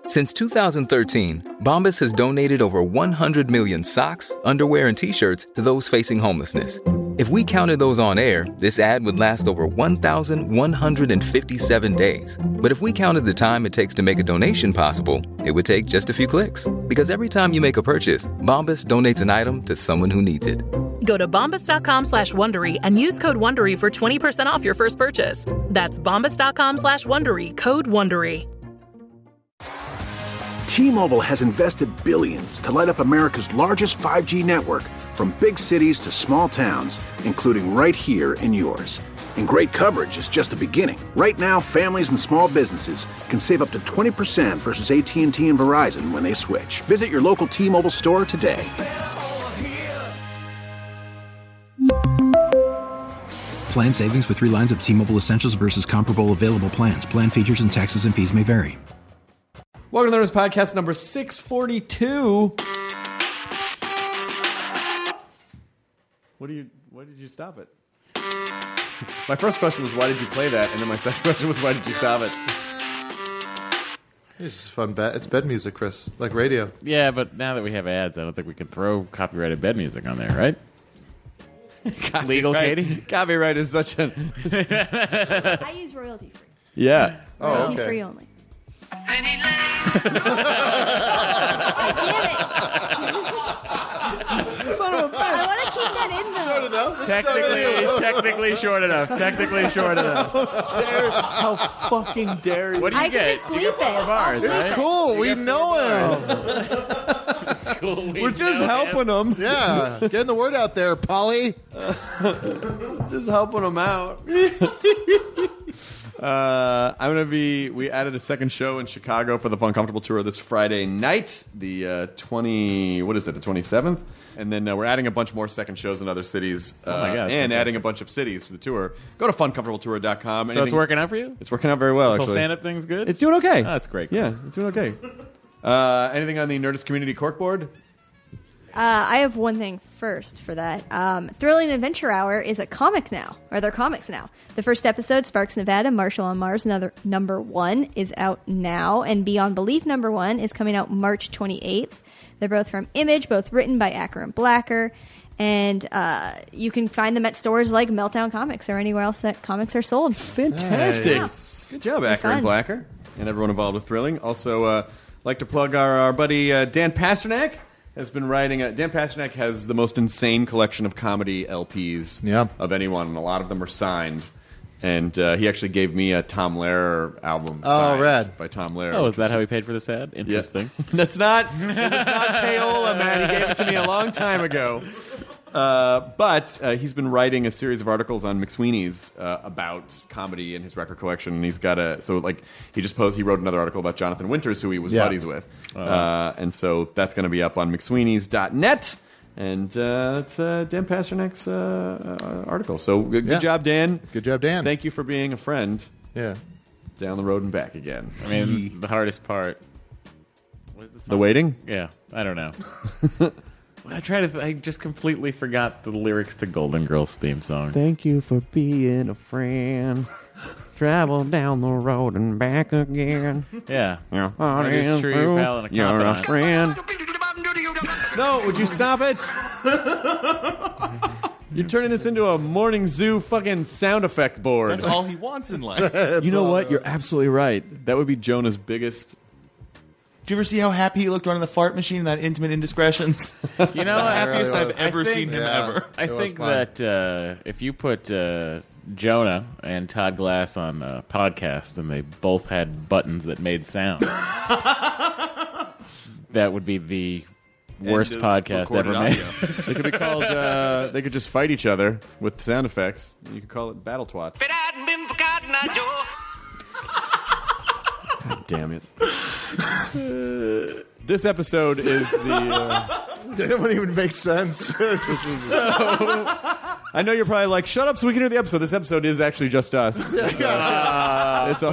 Since 2013, Bombas has donated over 100 million socks, underwear, and T-shirts to those facing homelessness. If we counted those on air, this ad would last over 1,157 days. But if we counted the time it takes to make a donation possible, it would take just a few clicks. Because every time you make a purchase, Bombas donates an item to someone who needs it. Go to bombas.com/Wondery and use code Wondery for 20% off your first purchase. That's bombas.com/Wondery, code Wondery. T-Mobile has invested billions to light up America's largest 5G network, from big cities to small towns, including right here in yours. And great coverage is just the beginning. Right now, families and small businesses can save up to 20% versus AT&T and Verizon when they switch. Visit your local T-Mobile store today. Plan savings with 3 lines of T-Mobile Essentials versus comparable available plans. Plan features and taxes and fees may vary. Welcome to the Nerdist Podcast number 642. What did you stop it? My first question was, why did you play that? And then my second question was, why did you stop it? It's just fun. It's bed music, Chris, like radio. Yeah, but now that we have ads, I don't think we can throw copyrighted bed music on there, right? Legal, Katie? Copyright is such an... I use royalty free. Yeah. Royalty free only. Damn it! Son of a bitch. I want to keep that in though. Short enough. Technically short enough. How fucking dare you? What do you I get? can just You bleep get 4 it. bars, It's right? Cool. We know him. It's cool. We're just helping them. Yeah. Getting the word out there, Polly. Just helping them out. We added a second show in Chicago for the Fun Comfortable Tour this Friday night, the 27th? And then we're adding a bunch more second shows in other cities. Oh my God, and adding a bunch of cities for the tour. Go to funcomfortabletour.com. So it's working out for you? It's working out very well, This whole actually. stand-up thing's good? It's doing okay. Oh, that's great. Yeah, it's doing okay. Anything on the Nerdist Community Corkboard? I have one thing first for that. Thrilling Adventure Hour is a comic now, or they're comics now. The first episode, Sparks Nevada, Marshall on Mars, number 1, is out now, and Beyond Belief number 1 is coming out March 28th. They're both from Image, both written by Acker and Blacker, and you can find them at stores like Meltdown Comics or anywhere else that comics are sold. Fantastic. Nice. Good job, Acker and fun. Blacker, and everyone involved with Thrilling. Also, like to plug our buddy Dan Pasternak. Has been writing. Dan Pasternak has the most insane collection of comedy LPs of anyone, and a lot of them are signed. And he actually gave me a Tom Lehrer album signed rad. by Tom Lehrer. Oh, is that how he paid for this ad? Interesting. Yeah. That's not payola, man. He gave it to me a long time ago. But he's been writing a series of articles on McSweeney's about comedy in his record collection, and he's got he wrote another article about Jonathan Winters, who he was buddies with, and so that's going to be up on McSweeney's.net, and it's Dan Pasternak's article. So good job, Dan. Good job, Dan. Thank you for being a friend. Yeah. Down the road and back again. I mean, the hardest part was the waiting. Yeah, I don't know. I just completely forgot the lyrics to Golden Girls theme song. Thank you for being a friend. Travel down the road and back again. Yeah. It is true, your pal and a You're a confidant. friend. No, would you stop it? You're turning this into a morning zoo fucking sound effect board. That's all he wants in life. You know what? You're absolutely right. That would be Jonah's biggest... Do you ever see how happy he looked running the fart machine in that Intimate Indiscretions? You know, the happiest really I've ever seen him ever. I think that if you put Jonah and Todd Glass on a podcast and they both had buttons that made sounds, that would be the worst podcast ever made. They could be called... they could just fight each other with sound effects. You could call it Battle Twats. If it hadn't been for Cotton Eye Joe. God damn it. This episode is the... That wouldn't even make sense. I know you're probably like, shut up so we can hear the episode. This episode is actually just us. It's a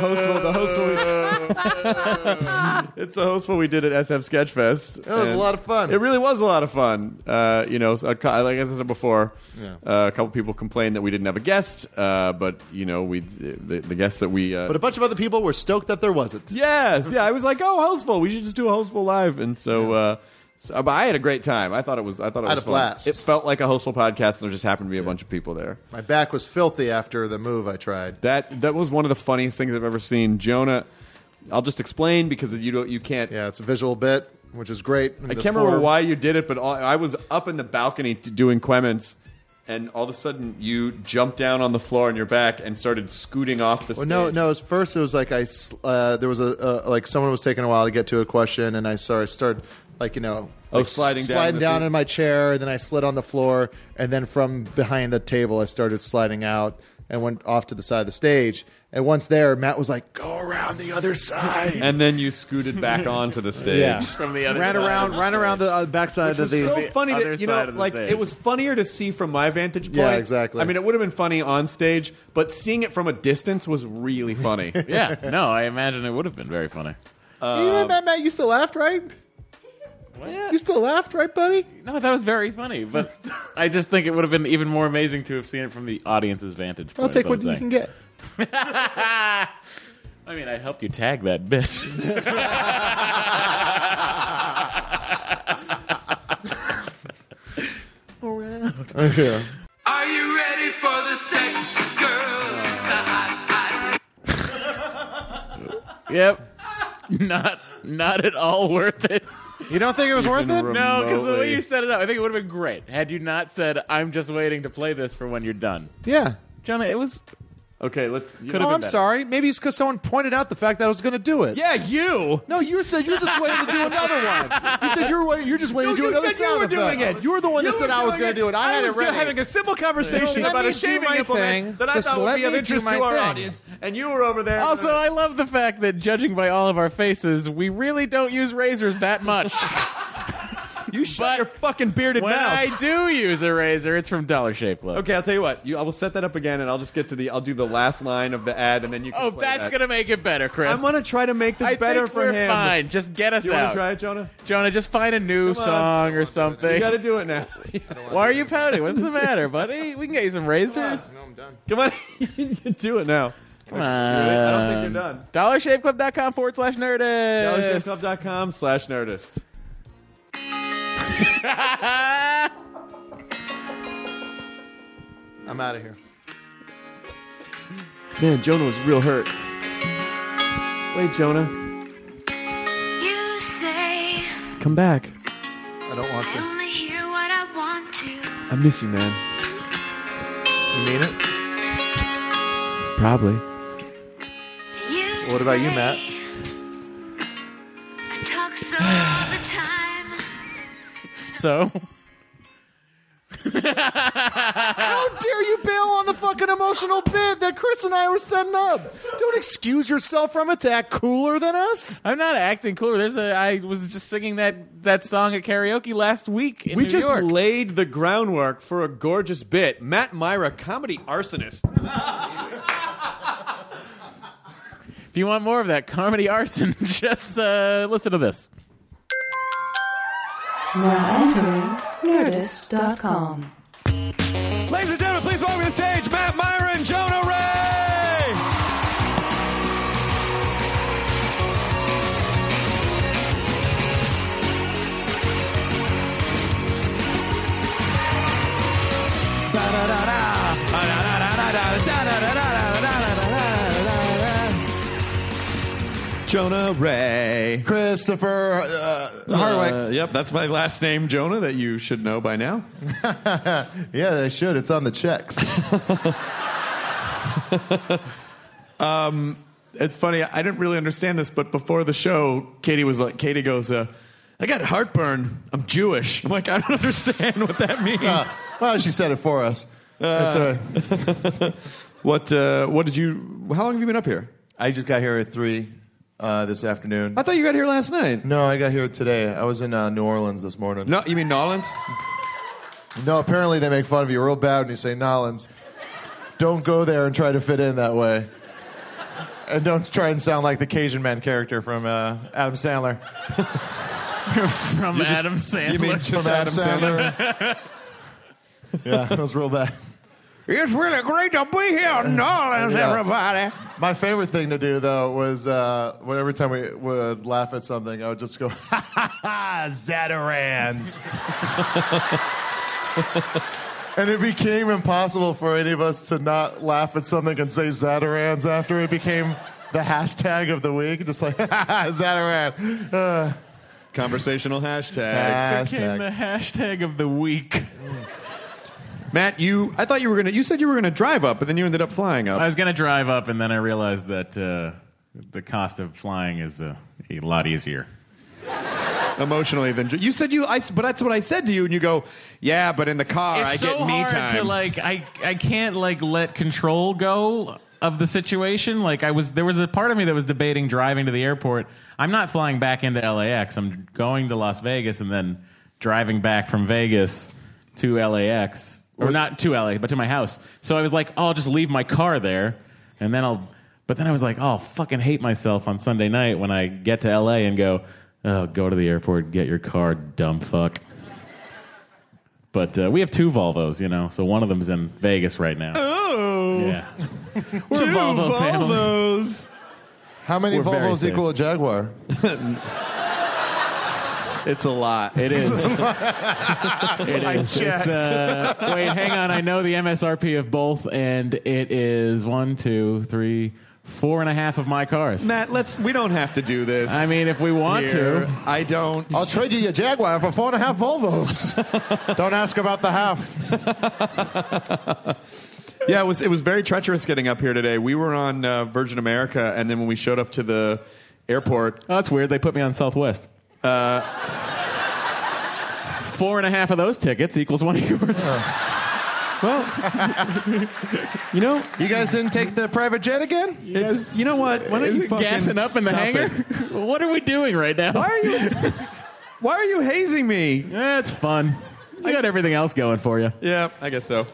hostful we did at SF Sketchfest. It was a lot of fun. It really was a lot of fun. Like I said before, a couple people complained that we didn't have a guest, but the guests that we. But a bunch of other people were stoked that there wasn't. Yes, yeah. I was like, oh, hostful. We should just do a hostful live, and so. But I had a great time. I thought it was. I had a fun. Blast. It felt like a hostful podcast, and there just happened to be a bunch of people there. My back was filthy after the move I tried. That was one of the funniest things I've ever seen. Jonah, I'll just explain because you can't. Yeah, it's a visual bit, which is great. I can't remember why you did it, but I was up in the balcony doing Quemens, and all of a sudden you jumped down on the floor on your back and started scooting off the stage. No. It was like there was like someone was taking a while to get to a question, and I started. Sliding down in my chair, and then I slid on the floor, and then from behind the table I started sliding out and went off to the side of the stage. And once there, Matt was like, "Go around the other side," and then you scooted back onto the stage. Yeah. From the other ran around the backside of the. So funny other side of the stage. It was funnier to see from my vantage point. Yeah, exactly. I mean, it would have been funny on stage, but seeing it from a distance was really funny. Yeah, no, I imagine it would have been very funny. Matt, you still laughed, right? What? You still laughed, right, buddy? No, that was very funny, but I just think it would have been even more amazing to have seen it from the audience's vantage point. I'll take what you can get. I mean, I helped you tag that bitch. Yeah. Are you ready for the sex, girl? Yep. Not at all worth it. You don't think it was worth it? No, because the way you set it up, I think it would have been great had you not said, "I'm just waiting to play this for when you're done." Yeah. Jonah, it was... Okay, let's... I'm sorry. Maybe it's because someone pointed out the fact that I was going to do it. Yeah, you! No, you said you're just waiting to do another one. You said you're just waiting to do another sound effect. You were doing it. You were the one that said I was going to do it. I had it ready. I was having a simple conversation about a shaving implement that I thought would be of interest to our audience, and you were over there. Also, I love the fact that, judging by all of our faces, we really don't use razors that much. You shut your fucking bearded when mouth. I do use a razor, it's from Dollar Shave Club. Okay, I'll tell you what. I will set that up again, and I'll just get to I'll do the last line of the ad, and then you can Oh, play that's that. going to make it better, Chris. I'm going to try to make this I better think for we're him. fine. Just get us You out. want to try it, Jonah? Jonah, just find a new song or something. You got to do it now. Why are you pouting? What's the matter, buddy? We can get you some razors. No, I'm done. Come on. You do it now. Come on. I don't think you're done. DollarShaveClub.com/Nerdist. DollarShaveClub.com/Nerdist. I'm out of here. Man, Jonah was real hurt. Wait, Jonah. You say Come back. I don't want I to. only hear what I want to. I miss you, man. You mean it? Probably. You What about you, say Matt? I talk so all the time. So? How dare you bail on the fucking emotional bit that Chris and I were setting up? Don't excuse yourself from it to act cooler than us. I'm not acting cooler. I was just singing that song at karaoke last week in We New just York. laid the groundwork for a gorgeous bit. Matt Myra, comedy arsonist. If you want more of that comedy arson, just listen to this. Now entering Nerdist.com. Ladies and gentlemen, please welcome to the stage Matt Myra and Jonah Ray. Jonah Ray. Christopher Hardwick. Yep, that's my last name, Jonah, that you should know by now. Yeah, they should. It's on the checks. It's funny, I didn't really understand this, but before the show, Katie goes, I got heartburn. I'm Jewish. I'm like, I don't understand what that means. Well, she said it for us. That's all right. What did you, how long have you been up here? I just got here at 3 this afternoon. I thought you got here last night. No, I got here today. I was in New Orleans this morning. No, you mean New Orleans? No, apparently they make fun of you real bad when you say Nolans. Don't go there and try to fit in that way. And don't try and sound like the Cajun Man character from Adam Sandler. From Adam Sandler? You mean just Adam Sandler? Yeah, that was real bad. It's really great to be here in Nolans, everybody. My favorite thing to do, though, was every time we would laugh at something, I would just go, ha ha ha, Zatarans. And it became impossible for any of us to not laugh at something and say Zatarans after. It became the hashtag of the week, just like, ha ha ha, Zataran. Conversational hashtags. It became the hashtag of the week. Matt, I thought you were you said you were gonna drive up, but then you ended up flying up. I was gonna drive up, and then I realized that the cost of flying is a lot easier. Emotionally than you said but that's what I said to you, and you go, yeah, but in the car It's I so get me hard time. to I can't let control go of the situation. There was a part of me that was debating driving to the airport. I'm not flying back into LAX. I'm going to Las Vegas and then driving back from Vegas to LAX. Or not to LA, but to my house. So I was like, I'll just leave my car there, and then But then I was like, I'll fucking hate myself on Sunday night when I get to LA and go to the airport, get your car, dumb fuck. But we have 2 Volvos, so one of them's in Vegas right now. Oh, yeah, we're 2 a Volvo Volvos. Family. How many Volvos equal a Jaguar? It's a lot. It is. It is. It's, wait, hang on. I know the MSRP of both, and it is 1, 2, 3, 4.5 of my cars. Matt, we don't have to do this. I mean, if we want here. to. I don't. I'll trade you your Jaguar for 4.5 Volvos. Don't ask about the half. Yeah, it was very treacherous getting up here today. We were on Virgin America, and then when we showed up to the airport... Oh, that's weird. They put me on Southwest. 4.5 of those tickets equals one of yours. Well, you guys didn't take the private jet again? You know what? Why don't you fucking gassing up in the hangar? What are we doing right now? Why are you hazing me? It's fun. You got everything else going for you. Yeah, I guess so.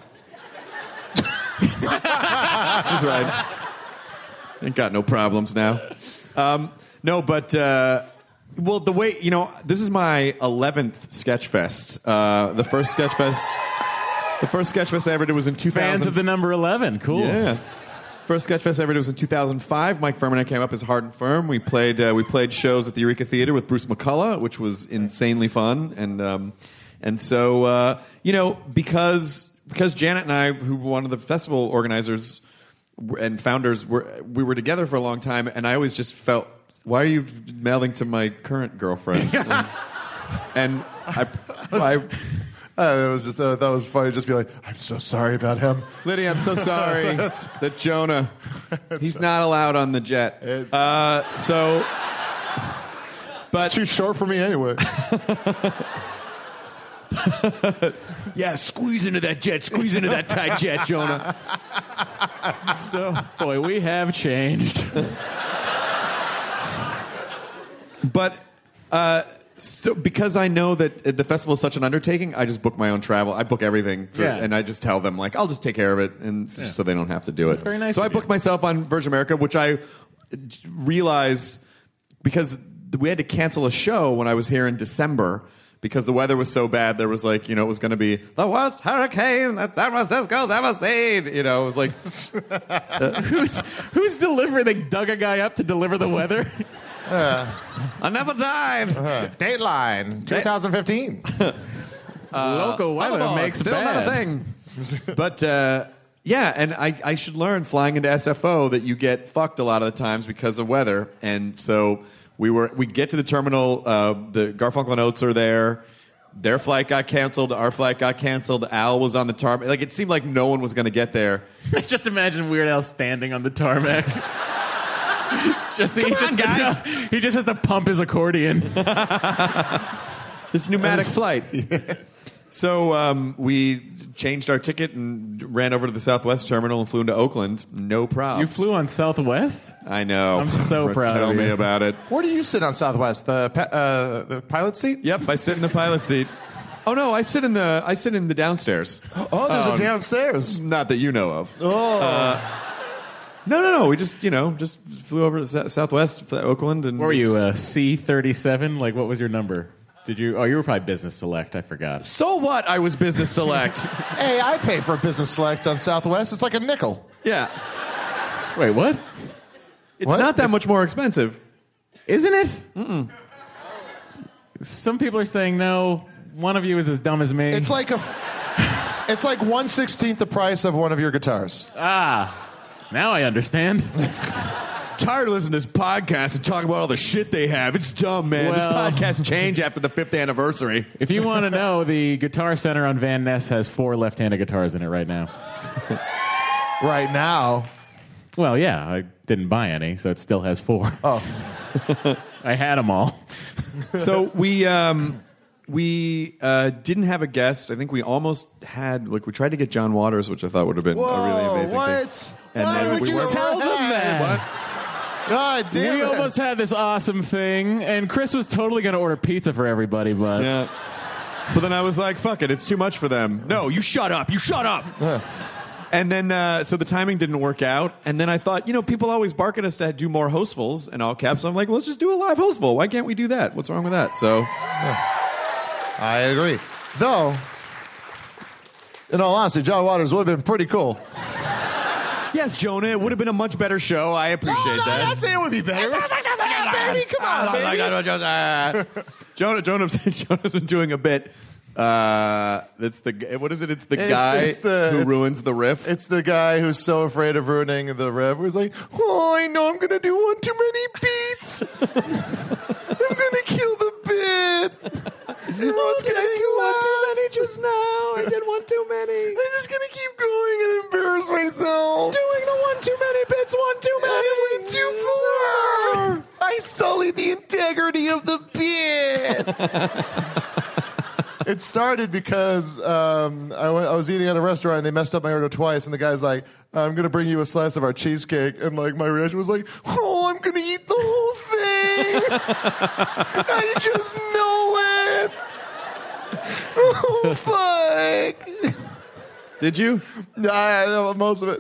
That's right. Ain't got no problems now. No, but well, the way this is my 11th Sketchfest. The first Sketchfest I ever did was in 2000. Fans of the number 11, cool. Yeah. First Sketchfest I ever did was in 2005. Mike Firm and I came up as Hard and Firm. We played shows at the Eureka Theater with Bruce McCullough, which was insanely fun, and so because Janet and I, who were one of the festival organizers and founders, we were together for a long time, and I always just felt, why are you mailing to my current girlfriend? and I it was just I thought it was funny to just be like, I'm so sorry about him. Lydia, I'm so sorry that Jonah, he's not allowed on the jet. But it's too short for me anyway. Yeah, squeeze into that jet. Squeeze into that tight jet, Jonah. So, boy, we have changed. But so because I know that the festival is such an undertaking, I just book my own travel. I book everything, and I just tell them, like, I'll just take care of it, and so they don't have to do it. That's very nice. So I booked myself on Virgin America, which I realized because we had to cancel a show when I was here in December. Because the weather was so bad, there was like, it was going to be the worst hurricane that San Francisco's ever seen. It was like... Who's delivering? They dug a guy up to deliver the weather? I never died. Dateline, 2015. Local weather makes still bad. not a thing. But, yeah, and I should learn flying into SFO that you get fucked a lot of the times because of weather. And so... We get to the terminal. The Garfunkel and Oates are there. Their flight got canceled. Our flight got canceled. Al was on the tarmac. Like, it seemed like no one was going to get there. Just imagine Weird Al standing on the tarmac. He just has to pump his accordion. This pneumatic flight. So we changed our ticket and ran over to the Southwest terminal and flew into Oakland. No problems. You flew on Southwest? I know. I'm so proud Tell of you. me about it. Where do you sit on Southwest? The pilot seat? Yep, I sit in the pilot seat. Oh no, I sit in the downstairs. Oh, there's a downstairs. Not that you know of. Oh. No. We just flew over to Southwest Oakland, and What were you, C-37? Like, what was your number? Did you? Oh, you were probably Business Select. I forgot. So what? I was Business Select. Hey, I pay for a Business Select on Southwest. It's like a nickel. Yeah. Wait, what? It's not that much more expensive. Isn't it? Mm-mm. Some people are saying no. One of you is as dumb as me. It's like it's like 1/16 the price of one of your guitars. Ah, now I understand. Tired of listening to this podcast and talking about all the shit they have. It's dumb, man. This podcast changed after the 5th anniversary. If you want to know, the Guitar Center on Van Ness has 4 left-handed guitars in it right now. Right now? Well, yeah. I didn't buy any, so it still has 4. Oh. I had them all. So we didn't have a guest. I think we almost had, we tried to get John Waters, which I thought would have been a really amazing thing. And Why then would we you weren't. tell them that? What? God damn We it. almost had this awesome thing, and Chris was totally going to order pizza for everybody, but... Yeah. But then I was like, fuck it, it's too much for them. No, you shut up. You shut up. And then, so the timing didn't work out. And then I thought, people always bark at us to do more hostfuls in all caps. So I'm like, well, let's just do a live hostful. Why can't we do that? What's wrong with that? So... I agree. Though, in all honesty, John Waters would have been pretty cool. Yes, Jonah, it would have been a much better show. I appreciate that. I'm not saying it would be better. Baby, come on, baby. Jonah's been doing a bit. That's the what is it? It's the guy who ruins the riff. It's the guy who's so afraid of ruining the riff. Who's like, oh, I know I'm gonna do one too many beats. I'm gonna kill the bit. Everyone's gonna do one too many just now. I did one too many. I'm just gonna keep going and embarrass myself. Doing the one too many bits, one too many. I went too far. I sullied the integrity of the bit. It started because I was eating at a restaurant and they messed up my order twice, and the guy's like, I'm going to bring you a slice of our cheesecake. And my reaction was like, oh, I'm going to eat the whole thing. I just know it. Oh, fuck. Did you? No, I know most of it.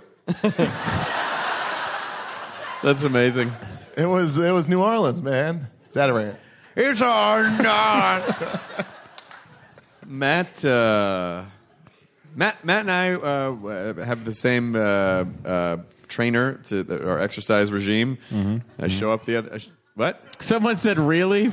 That's amazing. It was New Orleans, man. Is that right? It's all not. Matt and I have the same trainer to our exercise regime. Mm-hmm. I show up the other. What? Someone said, really?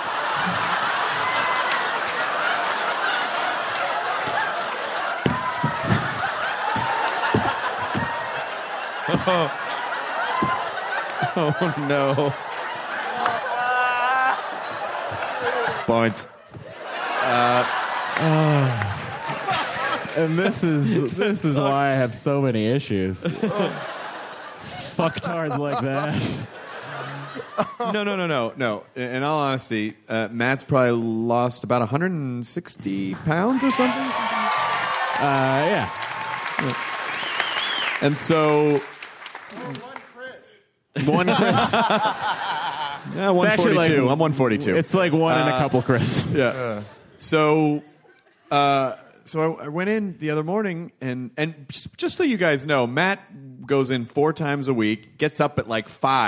Oh no. Points. And this is why I have so many issues. Fucktards like that. No. In all honesty, Matt's probably lost about 160 pounds or something. Yeah. And so... One Chris. Yeah, 142. I'm 142. It's like one and a couple Chris. Yeah. So I went in the other morning, and just so you guys know, Matt goes in 4 times a week, gets up at like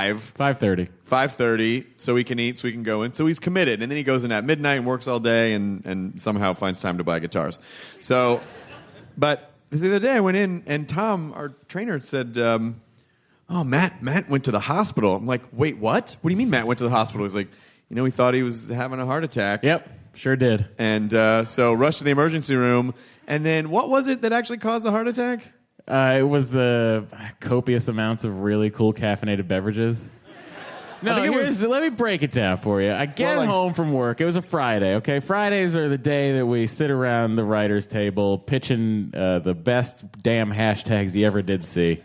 5:30, so he can eat, so he can go in. So he's committed, and then he goes in at midnight and works all day, and somehow finds time to buy guitars. So, but the other day I went in, and Tom, our trainer, said, "Oh, Matt went to the hospital." I'm like, "Wait, what? What do you mean Matt went to the hospital?" He's like, he thought he was having a heart attack. Yep. Sure did. And so rushed to the emergency room. And then what was it that actually caused the heart attack? It was copious amounts of really cool caffeinated beverages. No, let me break it down for you. I get home from work. It was a Friday, okay? Fridays are the day that we sit around the writer's table pitching the best damn hashtags you ever did see.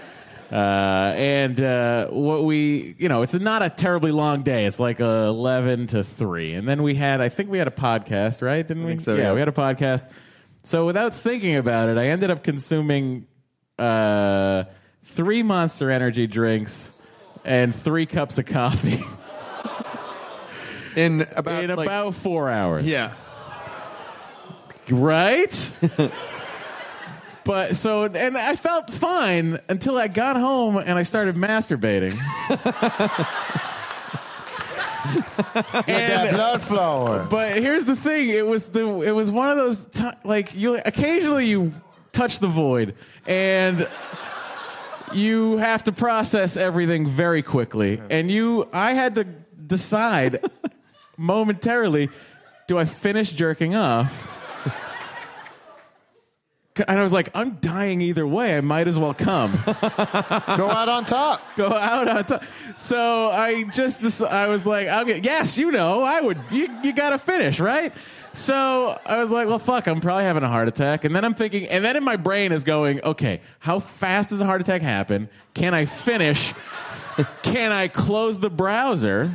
What we, it's not a terribly long day. It's like 11 to 3. And then I think we had a podcast, right? Didn't we? I think so, yeah, we had a podcast. So without thinking about it, I ended up consuming 3 Monster Energy drinks and 3 cups of coffee. In about 4 hours. Yeah. Right? But so, and I felt fine until I got home and I started masturbating. And that blood flow. But here's the thing: it was one of those like occasionally you touch the void and you have to process everything very quickly, and I had to decide momentarily: do I finish jerking off? And I was like, I'm dying either way. I might as well come. Go out on top. Go out on top. So I was like, yes, I would. You got to finish, right? So I was like, well, fuck, I'm probably having a heart attack. And then I'm thinking, and then in my brain is going, okay, how fast does a heart attack happen? Can I finish? Can I close the browser?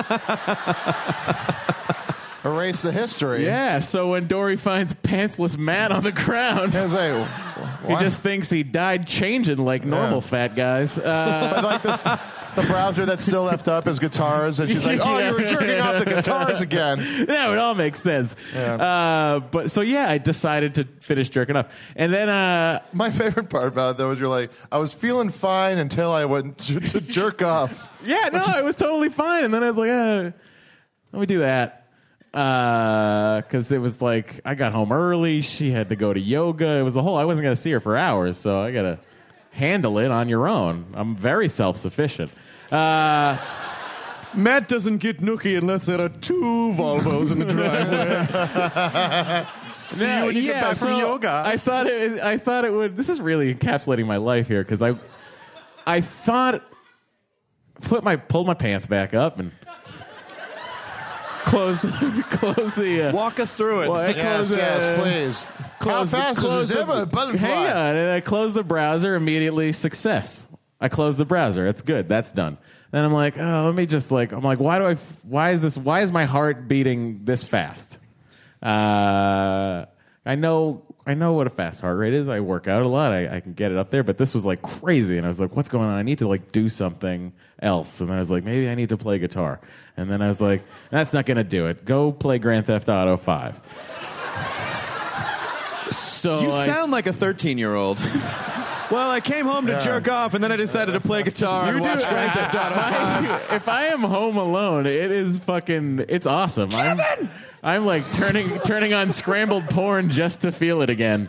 Erase the history. Yeah, so when Dory finds pantsless Matt on the ground, he just thinks he died changing like normal fat guys. But like the browser that's still left up is guitars, and she's like, oh, you were jerking off to guitars again. Yeah, it all makes sense. Yeah. But so, yeah, I decided to finish jerking off. And then... my favorite part about it, though, was you're like, I was feeling fine until I went to jerk off. Yeah, no, it was totally fine. And then I was like, let me do that. Because it was like I got home early. She had to go to yoga. It was I wasn't going to see her for hours, so I got to handle it on your own. I'm very self-sufficient. Matt doesn't get nookie unless there are 2 Volvos in the driveway. See you when you get back from yoga. I thought it would. This is really encapsulating my life here because I thought pulled my pants back up and. Close the... Walk us through it. Well, yes, please. How fast is a zebra button fly? Hang on. And I closed the browser immediately. Success. I closed the browser. It's good. That's done. Then I'm like, let me just I'm like, why is my heart beating this fast? I know what a fast heart rate is. I work out a lot. I can get it up there, but this was like crazy. And I was like, what's going on? I need to do something else. And then I was like, maybe I need to play guitar. And then I was like, that's not going to do it. Go play Grand Theft Auto 5. So you sound like a 13-year-old. Well, I came home to jerk off, and then I decided to play guitar and watch Grand Theft Auto 5. If I am home alone, it is it's awesome. Kevin! I'm like turning on scrambled porn just to feel it again.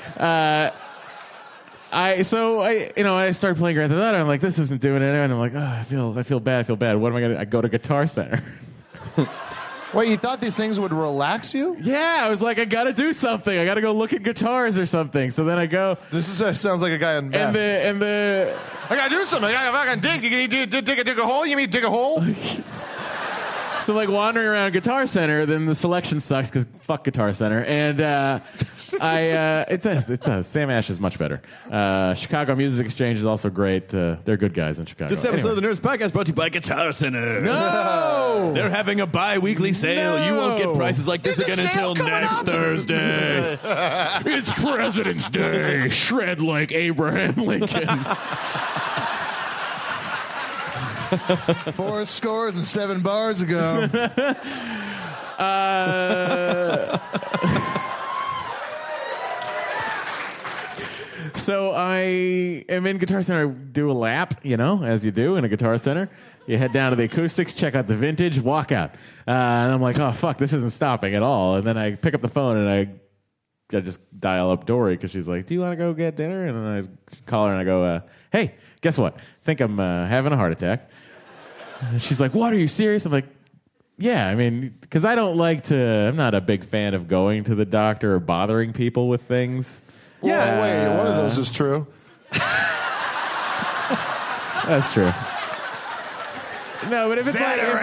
I started playing Grand Theft Auto. I'm like, this isn't doing it. And I'm like, I feel bad. What am I gonna? I go to Guitar Center. Wait, you thought these things would relax you? Yeah, I was like, I gotta do something. I gotta go look at guitars or something. So then I go. Sounds like a guy on meth. And the I gotta do something. I gotta fucking dig. You dig a hole? You mean dig a hole? So like wandering around Guitar Center, then the selection sucks because fuck Guitar Center, and it does. Sam Ash is much better. Chicago Music Exchange is also great. They're good guys in Chicago. This episode of the Nerds Podcast brought to you by Guitar Center. No, they're having a bi-weekly sale. No. You won't get prices like this again until next Thursday. It's President's Day. Shred like Abraham Lincoln. 4 scores and 7 bars ago. So I am in Guitar Center. I do a lap, as you do in a Guitar Center. You head down to the acoustics, check out the vintage, walk out. And I'm like, oh, fuck, this isn't stopping at all. And then I pick up the phone and I just dial up Dory because she's like, do you want to go get dinner? And then I call her and I go, hey, guess what? Think I'm having a heart attack. And she's like, what? Are you serious? I'm like, yeah, I mean, because I'm not a big fan of going to the doctor or bothering people with things. Yeah, wait, one of those is true. That's true. No, but if it's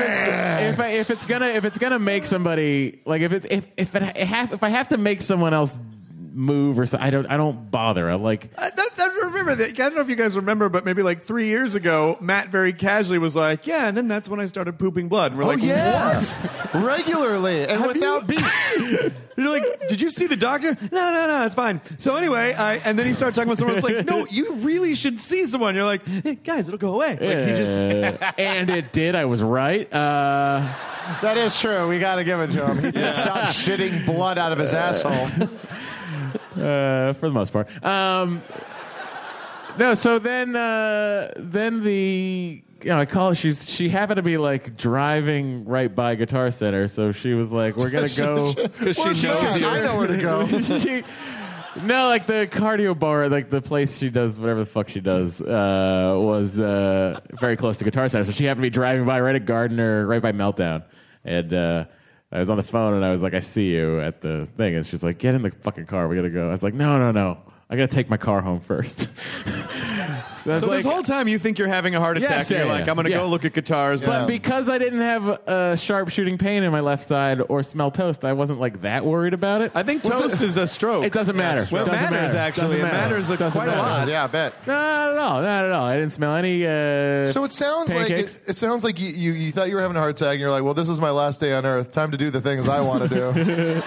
if it's gonna make somebody if I have to make someone else move or something, I don't bother. I remember that. I don't know if you guys remember, but maybe 3 years ago, Matt very casually was like, "Yeah," and then that's when I started pooping blood. And we're like, "What?" Regularly and without beats. You're like, "Did you see the doctor?" No, it's fine. So anyway, and then he started talking about someone. It's like, "No, you really should see someone." You're like, "Hey, guys, it'll go away." He just and it did. I was right. That is true. We got to give it to him. He did stop shitting blood out of his asshole. For the most part. No, so then I call her. She happened to be like driving right by Guitar Center, so she was like, "We're gonna go." Because she knows you. I know where to go. No, like the cardio bar, like the place she does whatever the fuck she does, was very close to Guitar Center. So she happened to be driving by right at Gardner, right by Meltdown, and I was on the phone and I was like, "I see you at the thing," and she's like, "Get in the fucking car, we gotta go." I was like, "No, I gotta take my car home first." So this whole time you think you're having a heart attack, Yes, and you're yeah, like, yeah. I'm going to go look at guitars. But because I didn't have a sharp shooting pain in my left side or smell toast, I wasn't like that worried about it. I think toast is a stroke. It doesn't matter. Well, it matters, actually. It matters quite a lot. Yeah, I bet. No, not at all. I didn't smell any So it sounds pancakes. like it sounds like you thought you were having a heart attack, and you're like, well, this is my last day on Earth. Time to do the things I want to do.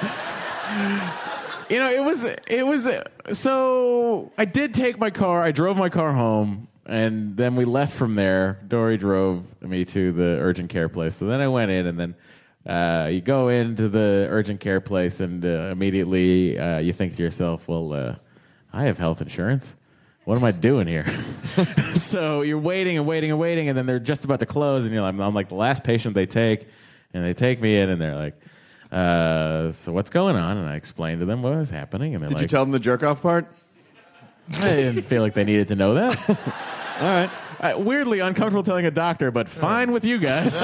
It was. So I did take my car. I drove my car home. And then we left from there. Dory drove me to the urgent care place. So then I went in, and then you go into the urgent care place, and immediately you think to yourself, well, I have health insurance. What am I doing here? So you're waiting and waiting and waiting, and then they're just about to close, and I'm like the last patient they take, and they take me in, and they're like, so what's going on? And I explained to them what was happening. And Did you tell them the jerk-off part? I didn't feel like they needed to know that. All right. Weirdly uncomfortable telling a doctor, but fine with you guys.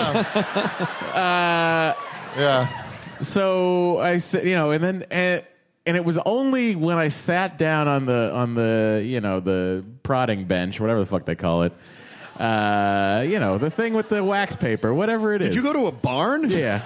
Yeah. So I said, and it was only when I sat down on the prodding bench, whatever the fuck they call it, the thing with the wax paper, whatever it is. Did you go to a barn? Yeah.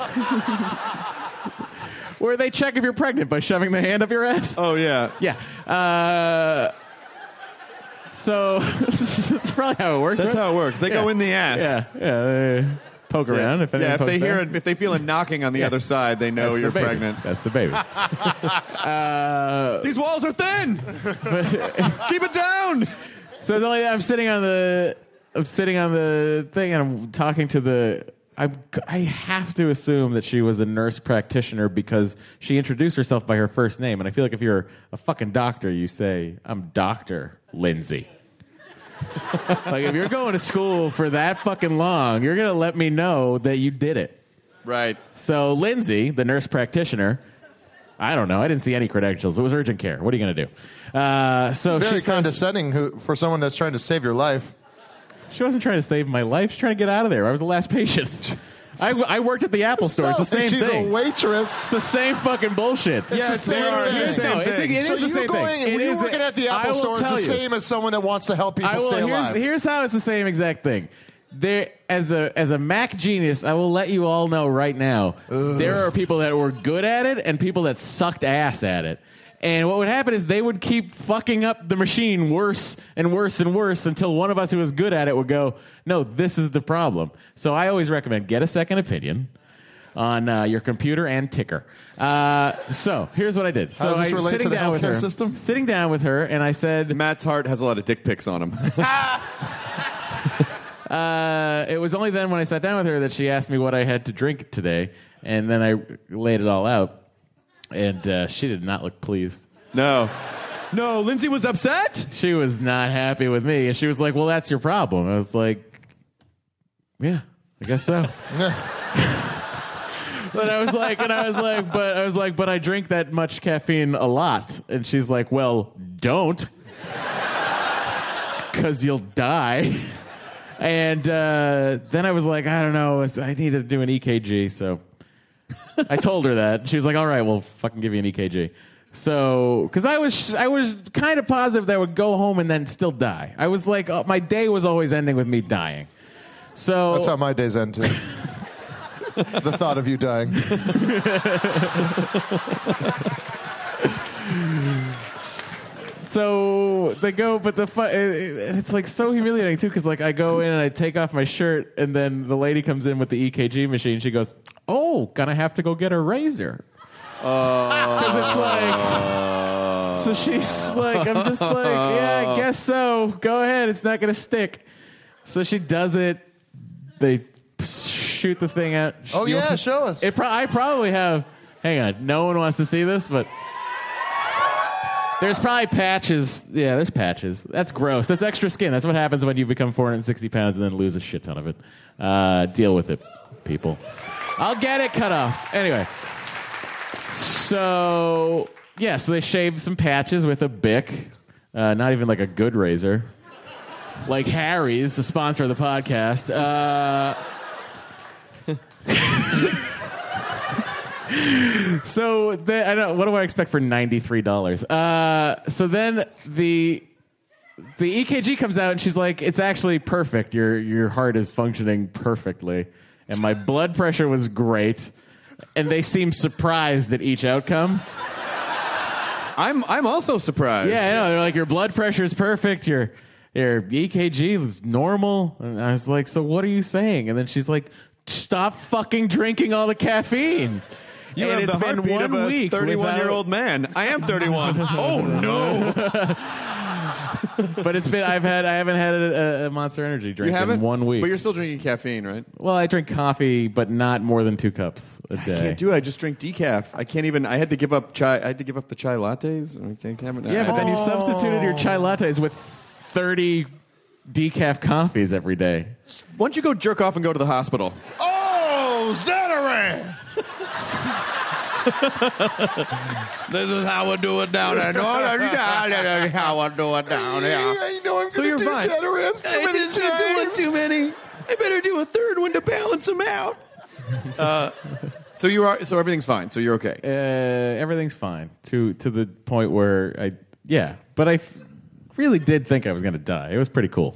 Where they check if you're pregnant by shoving the hand up your ass. Oh yeah. Yeah. So that's probably how it works. That's how it works. They go in the ass. Yeah. They poke around. If they feel a knocking on the other side, they know you're pregnant. That's the baby. These walls are thin. Keep it down. So it's only I'm sitting on the thing, and I'm talking to the. I have to assume that she was a nurse practitioner because she introduced herself by her first name. And I feel like if you're a fucking doctor, you say, "I'm Dr. Lindsay." Like, if you're going to school for that fucking long, you're going to let me know that you did it. Right. So Lindsay, the nurse practitioner, I don't know. I didn't see any credentials. It was urgent care. What are you going to do? So it's very she condescending for someone that's trying to save your life. She wasn't trying to save my life. She's trying to get out of there. I was the last patient. I worked at the Apple store. It's the same She's thing. a waitress. It's the same fucking bullshit. It's the same thing. It is so the you same going thing. and you working at the Apple store is the same as someone that wants to help people stay alive. Here's how it's the same exact thing. There, as a Mac genius, I will let you all know right now, there are people that were good at it and people that sucked ass at it. And what would happen is they would keep fucking up the machine worse and worse and worse until one of us who was good at it would go, no, this is the problem. So I always recommend get a second opinion on your computer and ticker. So here's what I did. How does this relate to the healthcare system? Sitting down with her, and I said... Matt's heart has a lot of dick pics on him. It was only then when I sat down with her that she asked me what I had to drink today, and then I laid it all out. And she did not look pleased. No, Lindsay was upset? She was not happy with me. And she was like, well, that's your problem. I was like, yeah, I guess so. But I was like, but I drink that much caffeine a lot. And she's like, well, don't. Because you'll die. And then I was like, I don't know. I need to do an EKG, so... I told her that. She was like, all right, we'll fucking give you an EKG. So, because I was kind of positive that I would go home and then still die. I was like, my day was always ending with me dying. So that's how my days end, too. The thought of you dying. So they go, but it's like so humiliating too, because like I go in and I take off my shirt, and then the lady comes in with the EKG machine. She goes, "Oh, gonna have to go get a razor." Because it's like, so she's like, I'm just like, yeah, I guess so. Go ahead, it's not gonna stick. So she does it. They shoot the thing out? Oh, yeah, show us. I probably have... Hang on. No one wants to see this, but... There's probably patches. Yeah, there's patches. That's gross. That's extra skin. That's what happens when you become 460 pounds and then lose a shit ton of it. Deal with it, people. I'll get it cut off. Anyway. So they shaved some patches with a Bic. Not even like a good razor. Like Harry's, the sponsor of the podcast. So I don't. What do I expect for $93? So then the EKG comes out and she's like, "It's actually perfect. Your heart is functioning perfectly, and my blood pressure was great." And they seem surprised at each outcome. I'm also surprised. Yeah, I know. They're like, "Your blood pressure is perfect. Your EKG is normal." And I was like, "So what are you saying?" And then she's like, "Stop fucking drinking all the caffeine." You have the heartbeat of a 31-year-old man. I am 31. Oh no! But I haven't had a Monster Energy drink in 1 week. But you're still drinking caffeine, right? Well, I drink coffee, but not more than 2 cups a day. I can't do it. I just drink decaf. I can't even. I had to give up chai. I had to give up the chai lattes. Yeah, but then you substituted your chai lattes with 30 decaf coffees every day. Why don't you go jerk off and go to the hospital? Oh, Zatarain! This is how we do it down there. How I do it down here. I know I'm So going to you're do fine. Zatarain so many times. Doing too many. I better do a third one to balance them out. So everything's fine. So you're okay. Everything's fine to the point where but I really did think I was going to die. It was pretty cool.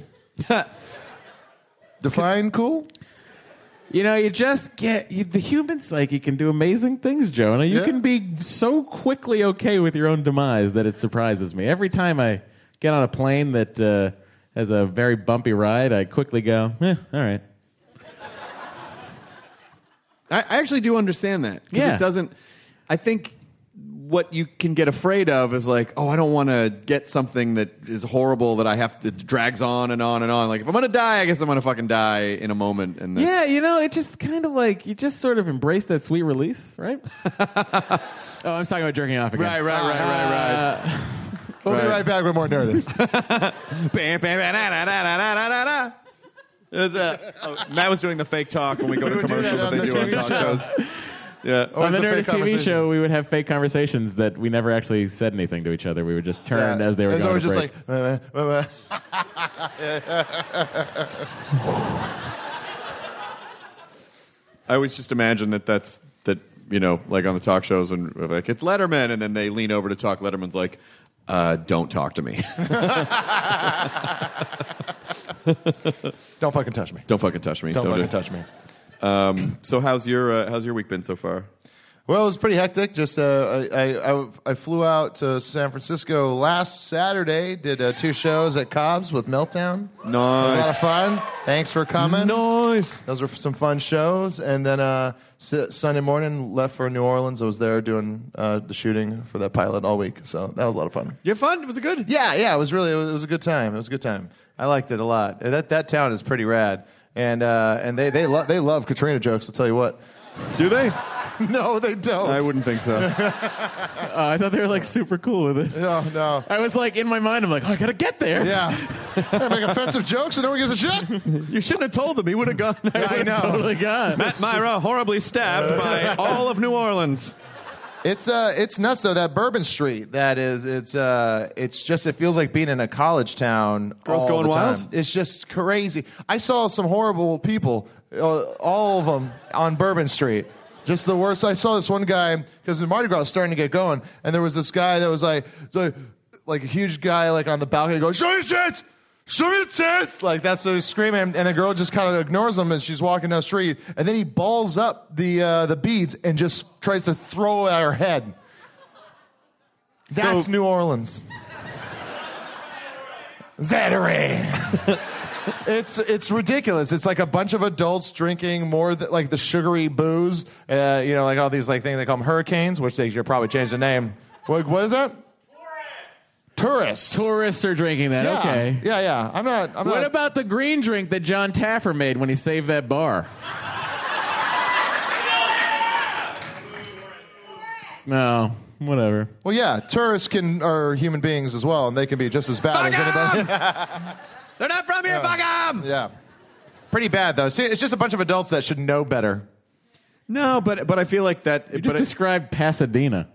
Define cool? You just get... the human psyche can do amazing things, Jonah. You can be so quickly okay with your own demise that it surprises me. Every time I get on a plane that has a very bumpy ride, I quickly go, all right. I actually do understand that. It doesn't... I think what you can get afraid of is like, oh, I don't want to get something that is horrible that I have to drags on and on and on. Like, if I'm going to die, I guess I'm going to fucking die in a moment. And it just kind of like, you just sort of embrace that sweet release, right? Oh, I'm talking about jerking off again. Right. We'll be right back with more Nerdist. Matt was doing the fake talk when we go to commercial that they do on talk shows. Yeah. On the Nerdist TV show, we would have fake conversations that we never actually said anything to each other. We would just turn as they were going to break. It was always just like... I always just imagine that like on the talk shows and like it's Letterman, and then they lean over to talk. Letterman's like, "Don't talk to me. Don't fucking touch me. Don't fucking touch me. Don't fucking touch me." So how's your week been so far? Well, it was pretty hectic. Just I flew out to San Francisco last Saturday. Did 2 shows at Cobb's with Meltdown. Nice, a lot of fun. Thanks for coming. Nice. Those were some fun shows. And then Sunday morning left for New Orleans. I was there doing the shooting for that pilot all week. So that was a lot of fun. You had fun? Was it good? Yeah. It was a good time. It was a good time. I liked it a lot. That town is pretty rad. And they love Katrina jokes. I'll tell you what. Do they? No, they don't. I wouldn't think so. I thought they were like super cool with it. No. I was like in my mind, I'm like, I gotta get there. Yeah. They make offensive jokes and no one gives a shit. You shouldn't have told them. He would have gone. I know. Totally gone. Matt Myra horribly stabbed by all of New Orleans. It's nuts though. That Bourbon Street. It feels like being in a college town. Girls all going the time. wild. It's just crazy. I saw some horrible people, all of them on Bourbon Street. Just the worst. I saw this one guy because the Mardi Gras was starting to get going, and there was this guy that was like a huge guy like on the balcony going, "Show your tits! Show me your tits!" Like that's what he's screaming, and the girl just kind of ignores him as she's walking down the street, and then he balls up the beads and just tries to throw at her head. That's New Orleans. Zatarain. It's ridiculous. It's like a bunch of adults drinking more like the sugary booze. Like all these like things they call them hurricanes, which they should probably change the name. What is that? Tourists are drinking that. Yeah. Okay. Yeah. I'm not. What about the green drink that John Taffer made when he saved that bar? No, whatever. Well, yeah, tourists are human beings as well, and they can be just as bad as anybody. They're not from here, fuck them! Yeah. Pretty bad, though. See, it's just a bunch of adults that should know better. No, but I feel like that... You just described Pasadena.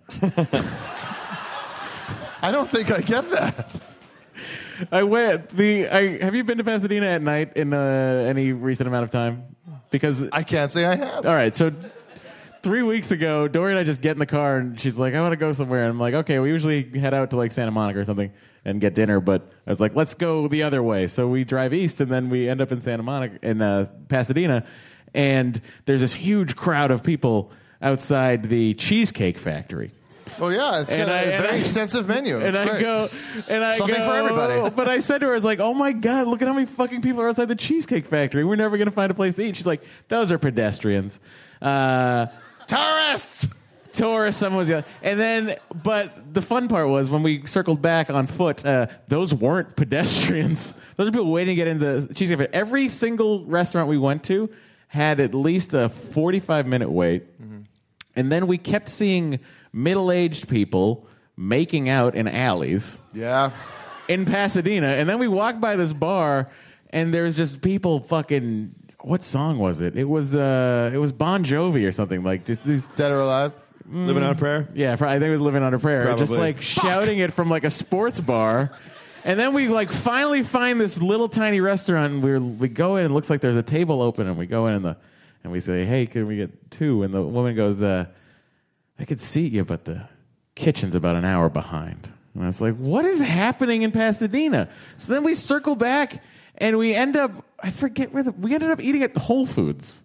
I don't think I get that. Have you been to Pasadena at night in any recent amount of time? Because I can't say I have. All right, so 3 weeks ago, Dory and I just get in the car, and she's like, I want to go somewhere. And I'm like, okay, we usually head out to like Santa Monica or something and get dinner, but I was like, let's go the other way. So we drive east, and then we end up in Pasadena, and there's this huge crowd of people outside the Cheesecake Factory. Well, yeah, it's got a very extensive menu. And I go, something for everybody. But I said to her, I was like, oh my God, look at how many fucking people are outside the Cheesecake Factory. We're never going to find a place to eat. She's like, those are pedestrians. Tourists! Someone was yelling. And then, but the fun part was when we circled back on foot, those weren't pedestrians. Those are people waiting to get into the Cheesecake Factory. Every single restaurant we went to had at least a 45-minute wait. Mm-hmm. And then we kept seeing middle-aged people making out in alleys. Yeah. In Pasadena. And then we walked by this bar, and there was just people fucking... What song was it? It was Bon Jovi or something. Like just these... Dead or Alive? Living on a Prayer? Yeah, I think it was Living on a Prayer. Probably. Just like shouting it from like a sports bar. And then we like finally find this little tiny restaurant, and we go in, and it looks like there's a table open, and we go in and we say, hey, can we get 2? And the woman goes, I could seat you, but the kitchen's about an hour behind. And I was like, what is happening in Pasadena? So then we circle back, and we end up, I forget we ended up eating at Whole Foods.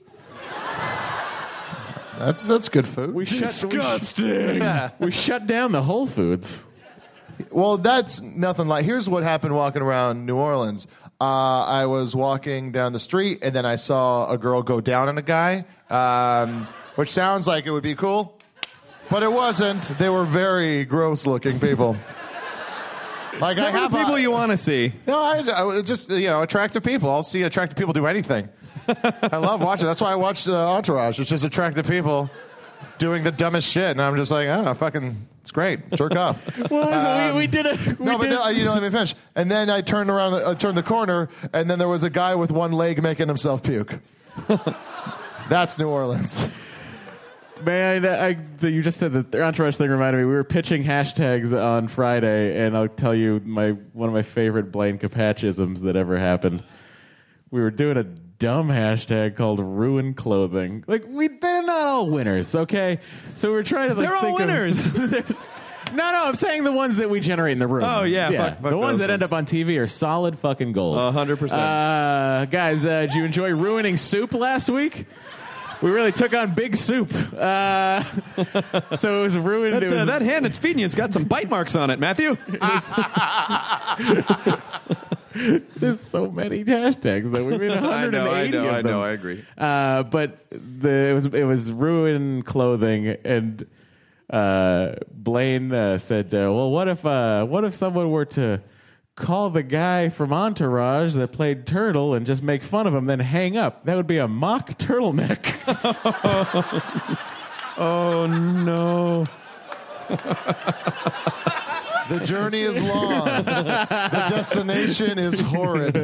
That's good food. Disgusting. We shut down the Whole Foods. Well, that's nothing like... Here's what happened walking around New Orleans. I was walking down the street, and then I saw a girl go down on a guy, which sounds like it would be cool, but it wasn't. They were very gross-looking people. Like it's never the people you want to see. No, I just, attractive people. I'll see attractive people do anything. I love watching. That's why I watched Entourage. It's just attractive people doing the dumbest shit, and I'm just like, it's great. Jerk off. We did it. Let me finish. And then I turned the corner, and then there was a guy with one leg making himself puke. That's New Orleans. Man, you just said that the Entourage thing reminded me. We were pitching hashtags on Friday, and I'll tell you one of my favorite Blaine Capatchisms that ever happened. We were doing a dumb hashtag called Ruin Clothing. Like, they're not all winners, okay? So we're trying to they're all winners. No, I'm saying the ones that we generate in the room. Oh, yeah. Fuck the ones that end up on TV are solid fucking gold. 100%. Guys, did you enjoy ruining soup last week? We really took on Big Soup. So it was ruined. That hand that's feeding you has got some bite marks on it, Matthew. There's so many hashtags that we made 180 of them. I agree. But it was ruin clothing, and Blaine said, "Well, what if someone were to call the guy from Entourage that played Turtle and just make fun of him, then hang up? That would be a mock turtleneck." Oh no. The journey is long. The destination is horrid.